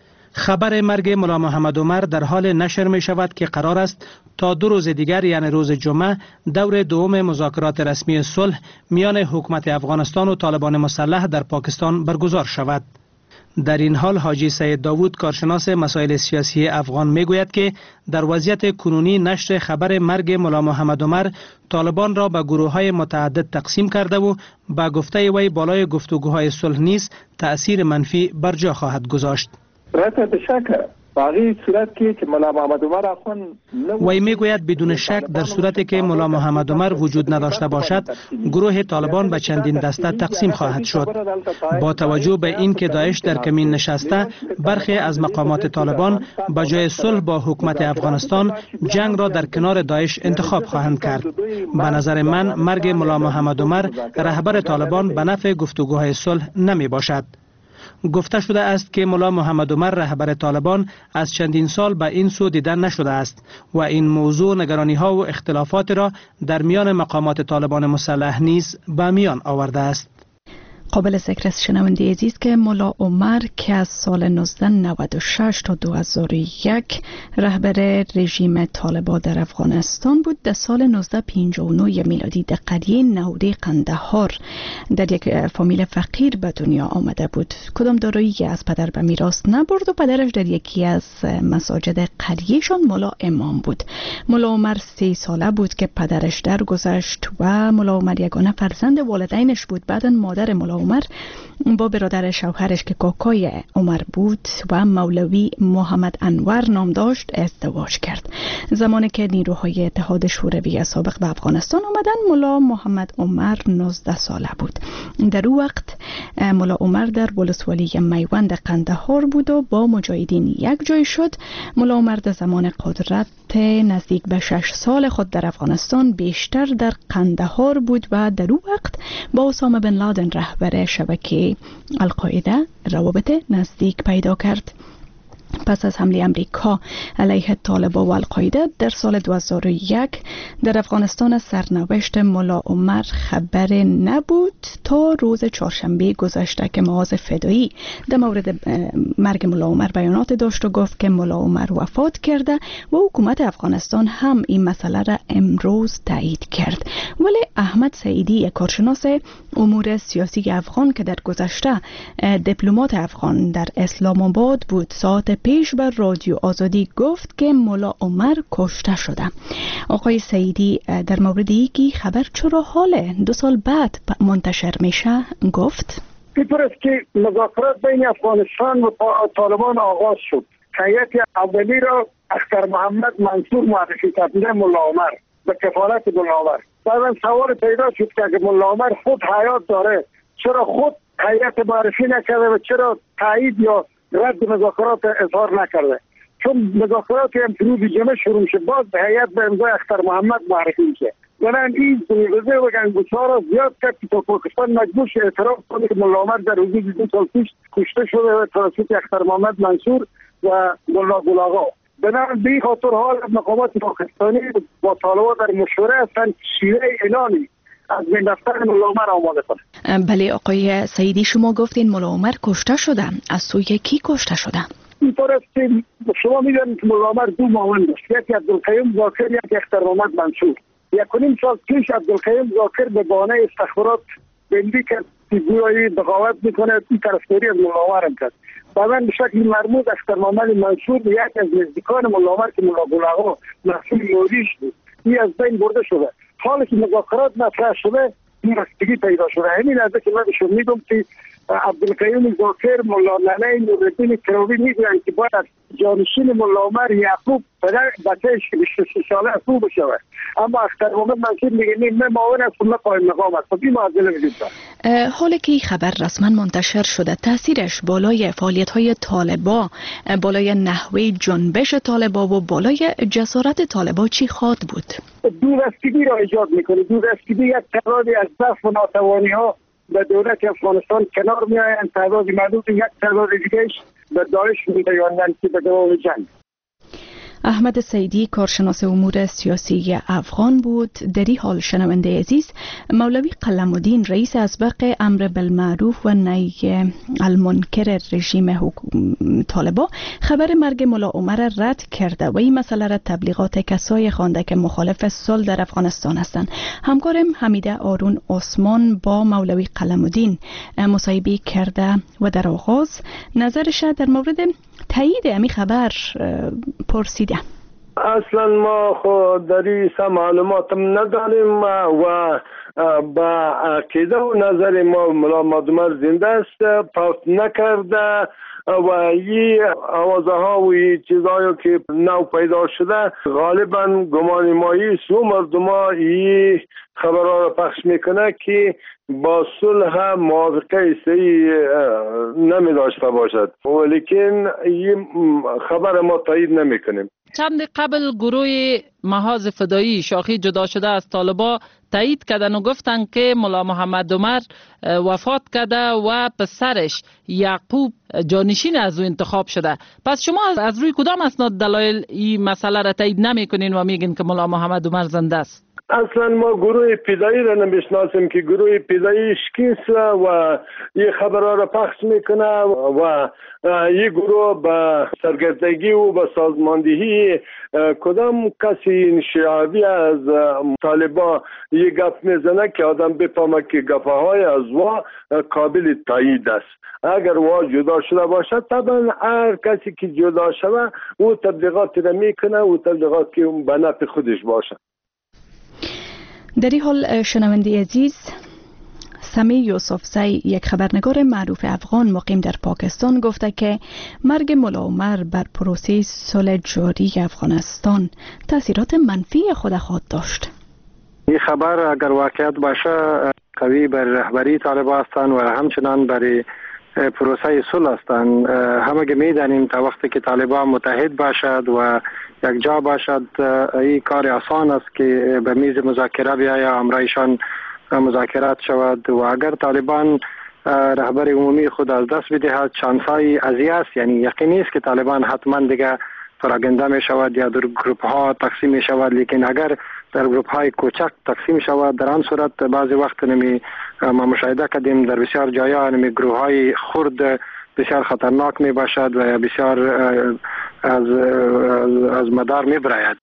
خبر مرگ ملا محمد عمر در حال نشر می شود که قرار است تا دو روز دیگر یعنی روز جمعه دور دوم مذاکرات رسمی صلح میان حکومت افغانستان و طالبان مسلح در پاکستان برگزار شود. در این حال حاجی سید داوود کارشناس مسائل سیاسی افغان می گوید که در وضعیت کنونی نشر خبر مرگ ملا محمد عمر طالبان را به گروه های متعدد تقسیم کرده و با گفته وی بالای گفتگوهای صلح نیز تأثیر منفی بر جا خواهد گذاشت. راسته بشکه باقی صورت که که ملا محمد عمر اخوان وی میگوید بدون شک در صورتی که ملا محمد عمر وجود نداشته باشد گروه طالبان به چندین دسته تقسیم خواهد شد. با توجه به این که داعش در کمین نشسته، برخی از مقامات طالبان به جای صلح با حکومت افغانستان جنگ را در کنار داعش انتخاب خواهند کرد. به نظر من مرگ ملا محمد عمر رهبر طالبان به نفع گفتگوهای صلح نمی باشد. گفته شده است که ملا محمد عمر رهبر طالبان از چندین سال به این سو دیدن نشده است و این موضوع نگرانی ها و اختلافات را در میان مقامات طالبان مسلح نیز به میان آورده است. قابل ذکر است شنونده عزیز که ملا عمر که از سال نوزده نود و شش تا دو هزار و یک رهبر رژیم طالبان در افغانستان بود، در سال نوزده پنجاه و نه میلادی در قریه نوری قندهار در یک فامیل فقیر به دنیا آمده بود. کدام دارایی از پدر به میراث نبرد و پدرش در یکی از مساجد قریهشان ملا امام بود. ملا عمر سی ساله بود که پدرش درگذشت و ملا عمر یگانه فرزند والدینش بود. بعداً مادر ملا عمر با برادر شوهرش که کاکای عمر بود و مولوی محمد انور نام داشت ازدواج کرد. زمانی که نیروهای اتحاد شوروی سابق به افغانستان آمدند ملا محمد عمر نوزده ساله بود. در او وقت ملا عمر در ولسوالی میوند قندهار بود و با مجاهدین یک جای شد. ملا عمر در زمان قدرت نزدیک به شش سال خود در افغانستان بیشتر در قندهار بود و در او وقت با اسامه بن لادن رهبر شبکه القاعده روابط نزدیک پیدا کرد. پس از حمله امریکا علیه طالبان و القاعده در سال دو هزار و یک در افغانستان سرنوشت ملا عمر خبر نبود تا روز چهارشنبه گذشته که معاذ فدایی در مورد مرگ ملا عمر بیانات داشت و گفت که ملا عمر وفات کرده و حکومت افغانستان هم این مسئله را امروز تایید کرد. ولی احمد سعیدی کارشناس امور سیاسی افغان که در گذشته دیپلمات افغان در اسلام آباد بود ساعت پیش بر رادیو آزادی گفت که ملا عمر کشته شده. آقای سعیدی در مورد اینکه خبر چرا حاله دو سال بعد منتشر میشه گفت اینطور است که مذاکرات بین افغانستان و طالبان آغاز شد. هیئت اولی را اختر محمد منصور معرفی کرد ملا عمر به کفالت ملا عمر. بعد سوال پیدا شد که اگه ملا عمر خود حیات داره چرا خود هیئت معرفی نکرده و چرا تایید یا رد مذاکرات اظهار نکرده؟ چون مذاکرات هم روز جمعه شروع شد باز هیئت به امضای اختر محمد معرفی میشه. بنابراین این سویغزه و گنگوسها را زیاد کرد که تا پاکستان مجبور شد اعتراف کنه که ملا عمر در حدود دو سال پیش کشته شده و توسط اختر محمد منصور و ملا گلاغا. بنابراین به این خاطر حال مقامات پاکستانی با طالبان در مشوره هستند شیوه اعلانی از بین رفتن ملا عمر آماده کنه. بله آقای سعیدی شما گفتین ملا عمر کشته شده، از سوی کی کشته شده؟ اینطور است که شما میدونید که ملا عمر دو معاون داشت، یکی عبدالقیوم ذاکر یکی اختر محمد منصور. یک و نیم سال پیش عبدالقیوم ذاکر به بهانه استخبارات بندی کرد که گویایی بغاوت میکنه این طرفداری از ملا عمر هم کرد. بعدا به شکل مرموز اختر محمد منصور به یک از نزدیکان ملا عمر که ملا گلاغا مسئول نوریش بود این از بین برده شده. حالا که مذاکرات مطرح شده این رستگی پیدا شده. همین از که من شما میگم که عبدالقیوم ذاکر ملا ننه نورالدین کراوی میگویند که باید جانشین ملا عمر یعقوب پدر بچهش که بیست و سه ساله او بشود، اما اختر محمد منصور میگه نه معاون است نه قائم مقام است. این معادله وجود دارد. حالی که این خبر رسما منتشر شده، تاثیرش بالای فعالیت‌های طالبا، بالای نحوه جنبش طالبا و بالای جسارت طالبا چی خواهد بود؟ دورستگی را ایجاد میکنه. دورستگی یک تعدادی از ضعف و ناتوانی‌ها به دولت افغانستان کنار میآیند، تعداد معدود یک تعداد دیگه‌اش به داعش می‌پیوندند که به دوام جنگ. احمد سیدی کارشناس امور سیاسی افغان بود. در این حال شنونده عزیز، مولوی قلم الدین رئیس اسبق امر بالمعروف و نهی المنکر رژیم طالبا خبر مرگ ملا عمر رد کرده و این مسئله را تبلیغات کسای خوانده که مخالف صلح در افغانستان هستند. همکارم حمیده آرون عثمان با مولوی قلم الدین مصاحبه کرده و در آغاز نظرش در مورد تایید امی خبر پرسیده. اصلا ما خود در این معلوماتم نداریم و با عقیده و نظر ما ملا محمد عمر زنده است، فوت نکرده و این آوازه ها و این چیزایی که نو پیدا شده غالبا گمان مایی سو مردم ها این خبرها را پخش میکنه که با صلح موافقه صحیح نمی داشته باشد، ولیکن این خبر ما تایید نمی کنیم. چند قبل گروه محاذ فدایی شاخه جدا شده از طالبا تایید کردن و گفتن که ملا محمد عمر وفات کرده و پسرش یعقوب جانشین از او انتخاب شده. پس شما از روی کدام اسناد دلایل این مسئله را تایید نمی کنین و میگین که ملا محمد عمر زنده است؟ اصلا ما گروه پیدایی را نمیشناسیم که گروه پیدایی شکیست و این خبرها را پخش میکنه و این گروه به سرگردگی و به سازماندهی کدام کسی انشعابی از طالبا یه گپ میزنه که آدم بفهمه که گفه های از وا قابل تایید است. اگر وا جدا شده باشد طبعا هر کسی که جدا شده او تبلیغات را میکنه و تبلیغات که به نفع خودش باشه. در این حال شنونده عزیز، سمی یوسفزی یک خبرنگار معروف افغان مقیم در پاکستان گفته که مرگ ملا عمر بر پروسه صلح جاری افغانستان تاثیرات منفی خود خواهد داشت. این خبر اگر واقعیت باشه قوی بر رهبری طالبان هستند و همچنان برای پروسه صلح هستند. همه میدانیم تا وقتی که طالبان متحد باشد و یک جا باشد این کار آسان است که به میز مذاکره بیاید، امرایشان مذاکرات شود و اگر طالبان رهبر عمومی خود از دست بدهد چانسای ازی است، یعنی یقینی است که طالبان حتما دیگه پراگنده می شود یا در گروپ ها تقسیم می شود، لیکن اگر در گروپ های کوچک تقسیم شود در آن صورت بعضی وقت نمی ما مشاهده کردیم در بسیار جایا نمی گروه های خرد بسیار خطرناک می باشد و بسیار از از مدار می براید.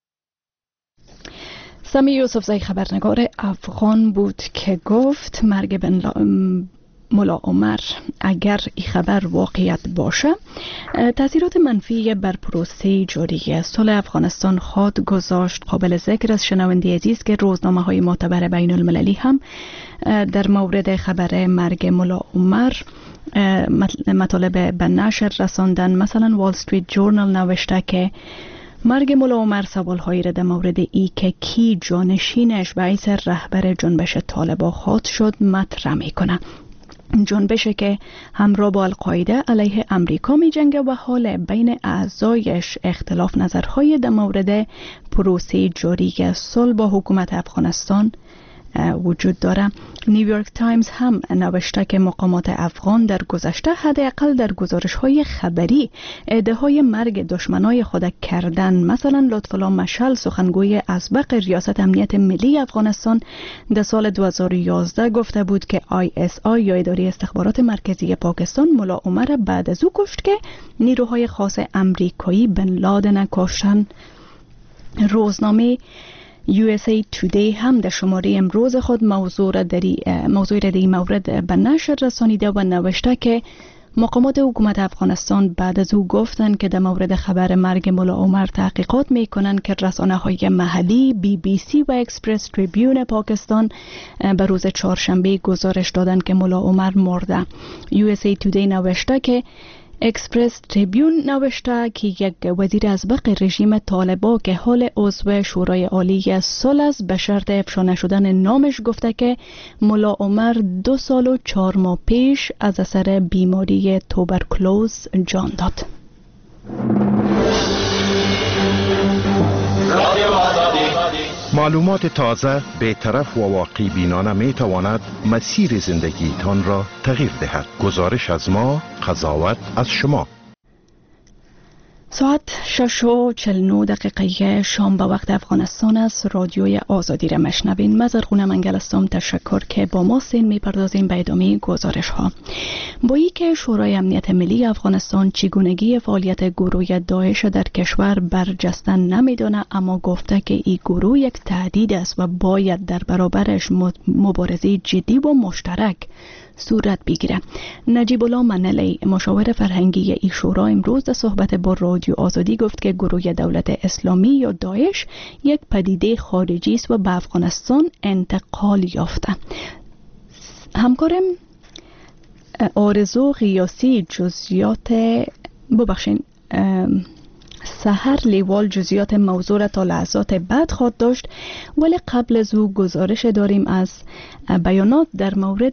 سمی یوسفزی خبرنگار افغان بود که گفت مرگ بن ملا عمر اگر این خبر واقعیت باشه تاثیرات منفی بر پروسه جاری صلح افغانستان خواهد گذاشت. قابل ذکر است شنونده عزیز که روزنامه های معتبر بین المللی هم در مورد خبر مرگ ملا عمر مطالب به نشر رساندن. مثلا وال استریت جورنال نوشته که مرگ ملا عمر سوالهایی را در مورد ای که کی جانشینش باعث رهبر جنبش طالبان خواهد شد مطرح میکنه. جنبشی که همراه با القاعده علیه امریکا می جنگه و حال بین اعضایش اختلاف نظرهای در مورد پروسه جاری صلح با حکومت افغانستان وجود داره. نیویورک تایمز هم نوشته که مقامات افغان در گذشته حداقل در گزارش‌های خبری ادعای مرگ دشمنای خود کردن. مثلا لطفالله مشعل سخنگوی اسبق ریاست امنیت ملی افغانستان در سال دو هزار و یازده گفته بود که آی اس آی یا اداره استخبارات مرکزی پاکستان ملا عمر بعد از او کشت که نیروهای خاص امریکایی بن لادن کشتن. روزنامه یو اس ای تودی هم در شماره امروز خود موضوع را در موضوع را در این مورد به نشر رسانیده و نوشته که مقامات حکومت افغانستان بعد از او گفتند که در مورد خبر مرگ ملا عمر تحقیقات میکنند که رسانه‌های محلی بی بی سی و اکسپرس تریبیون پاکستان به روز چهارشنبه گزارش دادند که ملا عمر مرده. یو اس ای تودی نوشته که اکسپرس تریبیون نوشته که یک وزیر ازبق رژیم طالبا که حال عضو شورای عالی صلح است به شرط افشا نشدن نامش گفته که ملا عمر دو سال و چهار ماه پیش از اثر بیماری توبرکلوز جان داد. معلومات تازه بی‌طرف و واقعی بینانه می تواند مسیر زندگیتان را تغییر دهد. گزارش از ما، قضاوت از شما. ساعت شش و چهل و نه دقیقه شام به وقت افغانستان است. رادیوی آزادی را مشنوین. مزرخونه منگل هستم. تشکر که با ما سین میپردازیم به ادامه گزارش ها. با ای که شورای امنیت ملی افغانستان چگونگی فعالیت گروه داعش در کشور برجسته نمیدانه، اما گفته که این گروه یک تهدید است و باید در برابرش مبارزه جدی و مشترک صورت بگیره. نجیب الله منلی مشاور فرهنگی ای شورا امروز در صحبت با رادیو آزادی گفت که گروه دولت اسلامی یا داعش یک پدیده خارجی است و به افغانستان انتقال یافته. همکارم آرزو قیاسی جزئیات ببخشین سحر لیوال جزئیات موضوع را تا لحظات بعد خواهد داشت، ولی قبل از او گزارش داریم از بیانات در مورد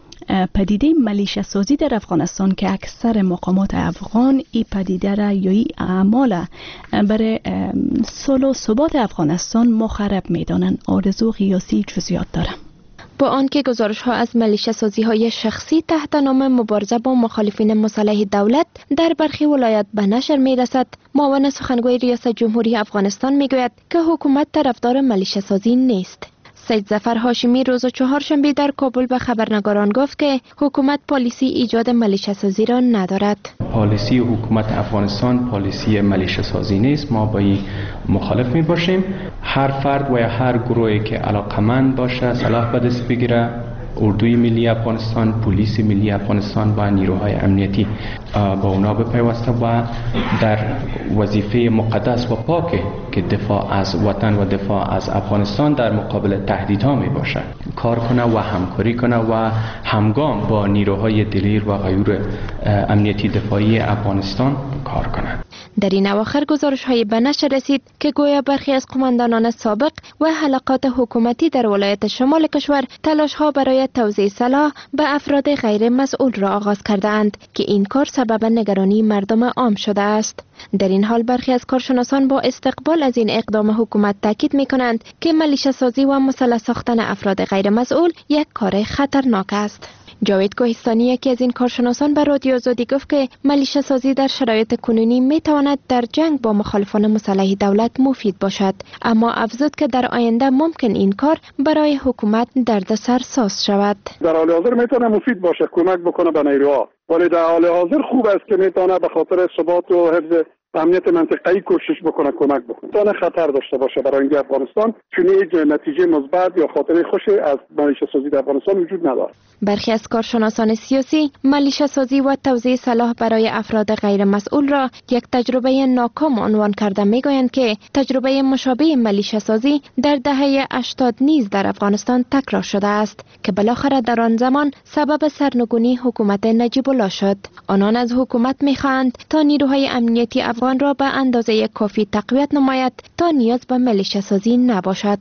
پدیده ملیشه سازی در افغانستان که اکثر مقامات افغان این پدیده را یا این اعمال برای صلح و ثبات افغانستان مخرب میدانند. آرزو قیاسی جزئیات دارم. با آنکه گزارش ها از ملیشه سازی های شخصی تحت نام مبارزه با مخالفین مسلح دولت در برخی ولایات به نشر می رسد، معاون سخنگوی ریاست جمهوری افغانستان می گوید که حکومت طرفدار ملیشه سازی نیست. سید ظفر هاشمی روز چهارشنبه در کابل به خبرنگاران گفت که حکومت پالیسی ایجاد ملیشه سازی را ندارد. پالیسی حکومت افغانستان پالیسی ملیشه سازی نیست. ما با این مخالف می باشیم. هر فرد و یا هر گروهی که علاقمند باشه سلاح به دست بگیره، اردوی ملی افغانستان، پلیس ملی افغانستان و نیروهای امنیتی با اونا بپیوسته و در وظیفه مقدس و پاک که دفاع از وطن و دفاع از افغانستان در مقابل تهدیدها می باشه کار کنه و همکاری کنه و همگام با نیروهای دلیر و غیور امنیتی دفاعی افغانستان کار کنه. در این اواخر گزارش های به نشر رسید که گویا برخی از قماندانان سابق و حلقات حکومتی در ولایت شمال کشور تلاش ها برای توزیع سلاح به افراد غیر مسئول را آغاز کردند که این کار سبب نگرانی مردم عام شده است. در این حال برخی از کارشناسان با استقبال از این اقدام حکومت تاکید می کنند که ملیشه سازی و مسلح ساختن افراد غیر مسئول یک کار خطرناک است. جاوید کوهستانی یکی از این کارشناسان به رادیو آزادی گفت که ملیشه سازی در شرایط کنونی می تواند در جنگ با مخالفان مسلح دولت مفید باشد، اما افزود که در آینده ممکن این کار برای حکومت دردسر ساز شود. در حال حاضر می تواند مفید باشه، کمک بکنه به نیروها، ولی در حال حاضر خوب است که می تواند به خاطر ثبات و حفظ امنیت منطقه‌ای کوشش بکنه کمک بکنه. تا خطر داشته باشه برای اینکه افغانستان چون هیچ نتیجه مثبت یا خاطره خوشی از ملیشه سازی در افغانستان وجود نداره. برخی از کارشناسان سیاسی ملیشه سازی و توزیع سلاح برای افراد غیر مسئول را یک تجربه ناکام عنوان کرده میگویند که تجربه مشابه ملیشه سازی در دهه هشتاد نیز در افغانستان تکرار شده است که بالاخره در آن زمان سبب سرنگونی حکومت نجیب الله شد. آنان از حکومت میخواهند تا نیروهای امنیتی افغان را به اندازه کافی تقویت نماید تا نیاز به ملیشه سازی نباشد.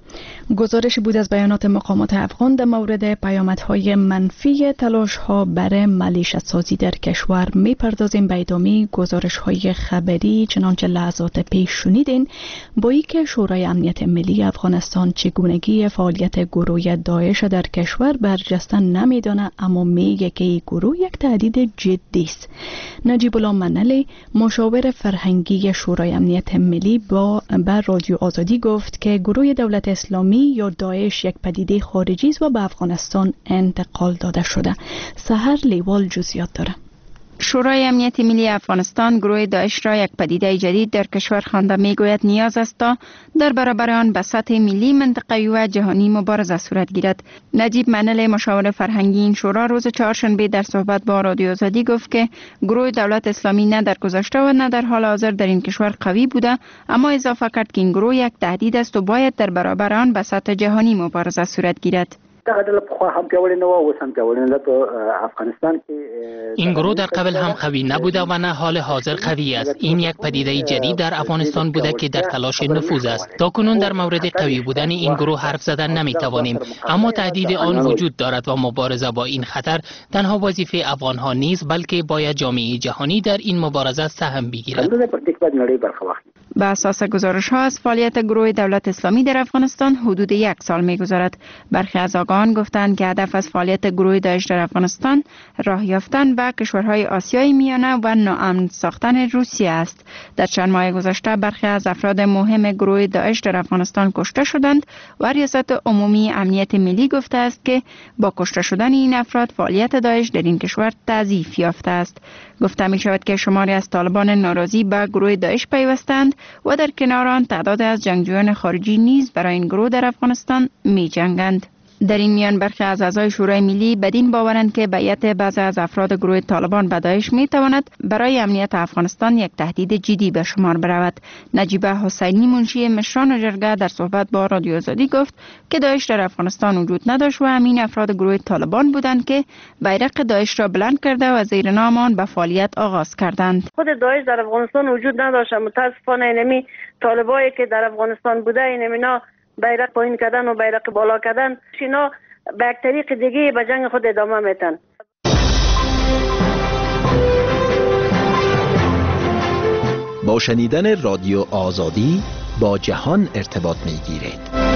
گزارش بود از بیانات مقامات افغان در مورد پیامدهای منفی تلاش‌ها برای ملیشه سازی در کشور. می‌پردازیم به ادامه گزارش‌های خبری چنانچه لحظات پیش شنیدین. با اینکه شورای امنیت ملی افغانستان چگونگی فعالیت گروه داعش در کشور برجسته نمی‌داند، اما میگه که این گروه یک تهدید جدی است. نجیب الله منلی مشاور فرهنگی شورای امنیت ملی با بر رادیو آزادی گفت که گروه دولت اسلامی یا داعش یک پدیده خارجی است و به افغانستان انتقال داده شده. سحر لیوال جزئیات داره. شورای امنیت ملی افغانستان گروه داعش را یک پدیده جدید در کشور خوانده میگوید نیاز است تا در برابر آن به سطح ملی، منطقه‌ای و جهانی مبارزه صورت گیرد. نجیب منلی مشاور فرهنگی این شورا روز چهارشنبه در صحبت با رادیو آزادی گفت که گروه دولت اسلامی نه در گذشته و نه در حال حاضر در این کشور قوی بوده، اما اضافه کرد که این گروه یک تهدید است و باید در برابر آن به سطح جهانی مبارزه صورت گیرد. دغه ډله پخوا هم پیاوړې نه وه، اوس هم پیاوړې نه ده. په افغانستان کې این گروه در قبل هم قوی نبوده و نه حال حاضر قوی است. این یک پدیده جدید در افغانستان بوده که در تلاش نفوذ است. تا کنون در مورد قوی بودن این گروه حرف زدن نمیتوانیم، اما تهدید آن وجود دارد و مبارزه با این خطر تنها وظیفه افغان ها نیست، بلکه باید جامعه جهانی در این مبارزه سهم بگیرد. به اساس گزارش ها از فعالیت گروه دولت اسلامی در افغانستان حدود یک سال می‌گذرد. برخی از آگاهان گفتند که هدف از فعالیت گروه داعش در افغانستان راه یافتن به کشورهای آسیای میانه و ناامن ساختن روسیه است. در چند ماه گذشته برخی از افراد مهم گروه داعش در افغانستان کشته شدند و ریاست عمومی امنیت ملی گفته است که با کشته شدن این افراد فعالیت داعش در این کشور تضعیف یافته است. گفته می شود که شماری از طالبان ناراضی به گروه داعش پیوستند و در کنار آن تعداد از جنگجویان خارجی نیز برای این گروه در افغانستان می جنگند. در این میان برخی از اعضای شورای ملی بدین باورند که بیعت بعضی از افراد گروه طالبان به داعش می تواند برای امنیت افغانستان یک تهدید جدی به شمار برود. نجیبه حسینی منشی مشران جرگه در صحبت با رادیو آزادی گفت که داعش در افغانستان وجود نداشت و همین افراد گروه طالبان بودند که بیرق داعش را بلند کرده و زیر نام آن به فعالیت آغاز کردند. خود داعش در افغانستان وجود نداشت، متاسفانه اینمی طالبایی که در افغانستان بوده اینمینا بیرق پایین کردن و بیرق بالا کردن، اینا به یک طریق دیگه به جنگ خود ادامه میتن. با شنیدن رادیو آزادی با جهان ارتباط میگیرید.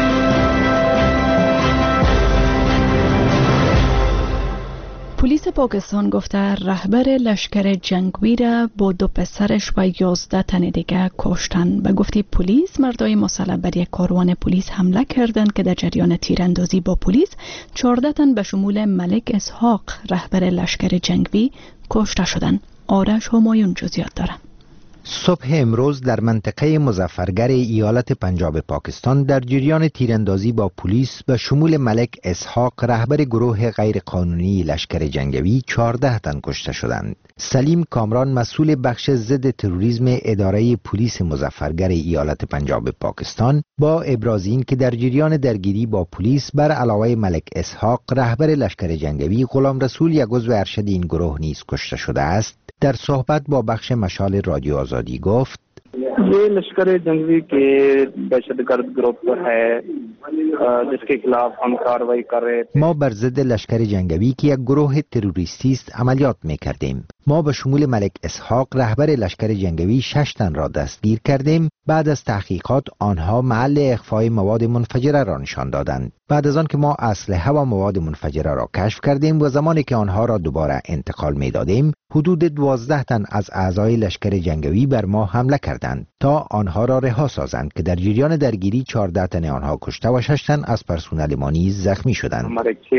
پلیس پاکستان گفته رهبر لشکر جنگی را با دو پسرش و یازده تن دیگر کشتند. به گفته پلیس مردای مسلح بر یک کاروان پلیس حمله کردند که در جریان تیراندازی با پلیس چهارده تن به شمول ملک اسحاق رهبر لشکر جنگی کشته شدند. آرش همایون جزئیات دارد. صبح امروز در منطقه مظفرگر ایالت پنجاب پاکستان در جریان تیراندازی با پلیس به شمول ملک اسحاق رهبر گروه غیرقانونی لشکر جنگی چهارده تن کشته شدند. سلیم کامران مسئول بخش ضد تروریسم اداره پلیس مظفرگر ایالت پنجاب پاکستان با ابراز این که در جریان درگیری با پلیس بر علاوه ملک اسحاق رهبر لشکر جنگی غلام رسول یک عضو ارشد این گروه نیز کشته شده است، در صحبت با بخش مشال رادیو آزادی گفت ये लश्कर जंगवी के दहशतगर्द ग्रुप है जिसके खिलाफ हम कार्रवाई कर रहे थे. ما بر ضد لشکر جنگی که یک گروه تروریستی است عملیات می‌کردیم. ما به شمول ملک اسحاق رهبر لشکر جنگی شش تن را دستگیر کردیم. بعد از تحقیقات آنها محل اخفای مواد منفجره را نشان دادند. بعد از آن که ما اسلحه و مواد منفجره را کشف کردیم و زمانی که آنها را دوباره انتقال می‌دادیم حدود دوازده تن از اعضای لشکر جنگی بر ما حمله کردند تا آنها را رها سازند که در جریان درگیری چهارده تن آنها کشته و شش تن از پرسنل ما نیز زخمی شدند.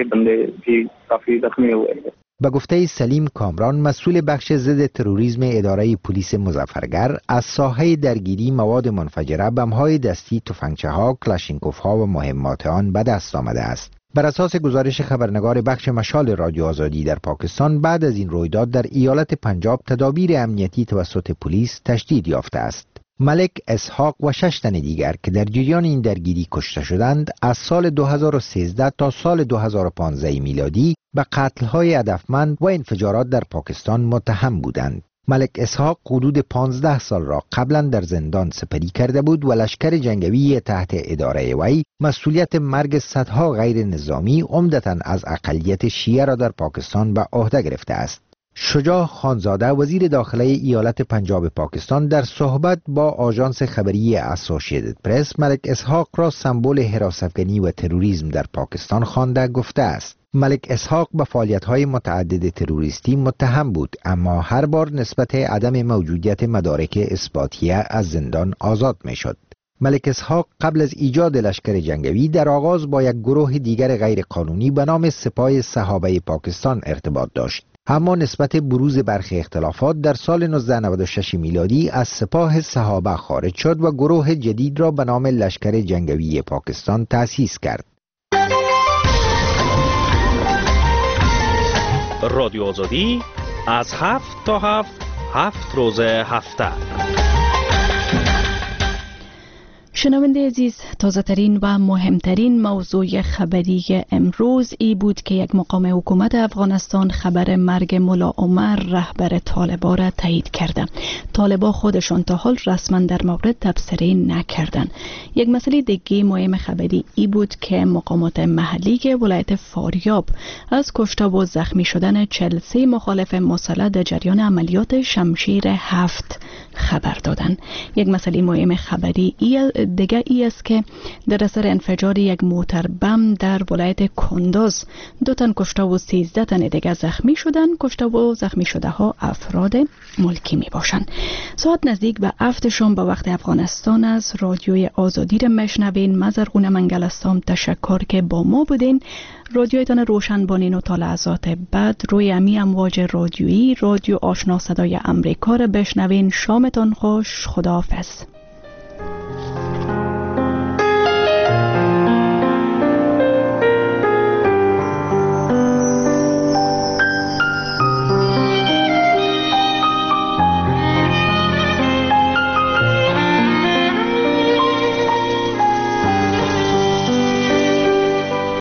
به گفته سلیم کامران مسئول بخش ضد تروریسم اداره پلیس مظفرگر از ساحه درگیری مواد منفجره، بم‌های دستی، تفنگچه‌ها، کلاشینکوف‌ها و مهمات آن به دست آمده است. بر اساس گزارش خبرنگار بخش مشال رادیو آزادی در پاکستان بعد از این رویداد در ایالت پنجاب تدابیر امنیتی توسط پلیس تشدید یافته است. ملک اسحاق و شش تن دیگر که در جریان این درگیری کشته شدند از سال دو هزار و سیزده تا سال دو هزار و پانزده میلادی به قتل‌های هدفمند و انفجارات در پاکستان متهم بودند. ملک اسحاق حدود پانزده سال را قبلا در زندان سپری کرده بود و لشکر جنگی تحت اداره وی مسئولیت مرگ صدها غیر نظامی عمدتاً از اقلیت شیعه را در پاکستان به عهده گرفته است. شجاع خانزاده وزیر داخله ایالت پنجاب پاکستان در صحبت با آژانس خبری اسوسییتد پرس ملک اسحاق را سمبل هراس‌افکنی و تروریسم در پاکستان خوانده گفته است. ملک اسحاق به فعالیت‌های متعدد تروریستی متهم بود، اما هر بار نسبت عدم موجودیت مدارک اثباتیه از زندان آزاد می‌شد. ملک اسحاق قبل از ایجاد لشکر جنگی در آغاز با یک گروه دیگر غیر قانونی به نام سپاه صحابه پاکستان ارتباط داشت، اما نسبت بروز برخی اختلافات در سال نوزده نود و شش میلادی از سپاه صحابه خارج شد و گروه جدید را به نام لشکر جنگی پاکستان تأسیس کرد. رادیو آزادی از هفت تا هفت هفت روز هفته. شنونده عزیز، تازه ترین و مهمترین موضوع خبری امروز ای بود که یک مقام حکومت افغانستان خبر مرگ ملا عمر رهبر طالبان را تایید کرده. طالبان خودشان تا حال رسما در مورد تبصره نکردن. یک مسئله دیگه مهم خبری ای بود که مقامات محلی ولایت فاریاب از کشته و زخمی شدن چهل و سه مخالف مسلح در جریان عملیات شمشیر هفت خبر دادن. یک مسئله مهم خبری ای دیگه ای است که در اثر انفجار یک موتر بم در ولایت کندوز دو تن کشته و سیزده تن دیگه زخمی شدن. کشته و زخمی شده ها افراد ملکی می باشند. ساعت نزدیک به هفت شام به وقت افغانستان از رادیوی آزادی را میشنوین. مزرگون منگلستان تشکر که با ما بودین. رادیویتان روشن بانین و تا لحظات بعد روی امی امواج رادیویی رادیو آشنا صدای امریکا را بشنوین. شامتان خوش. خداحافظ.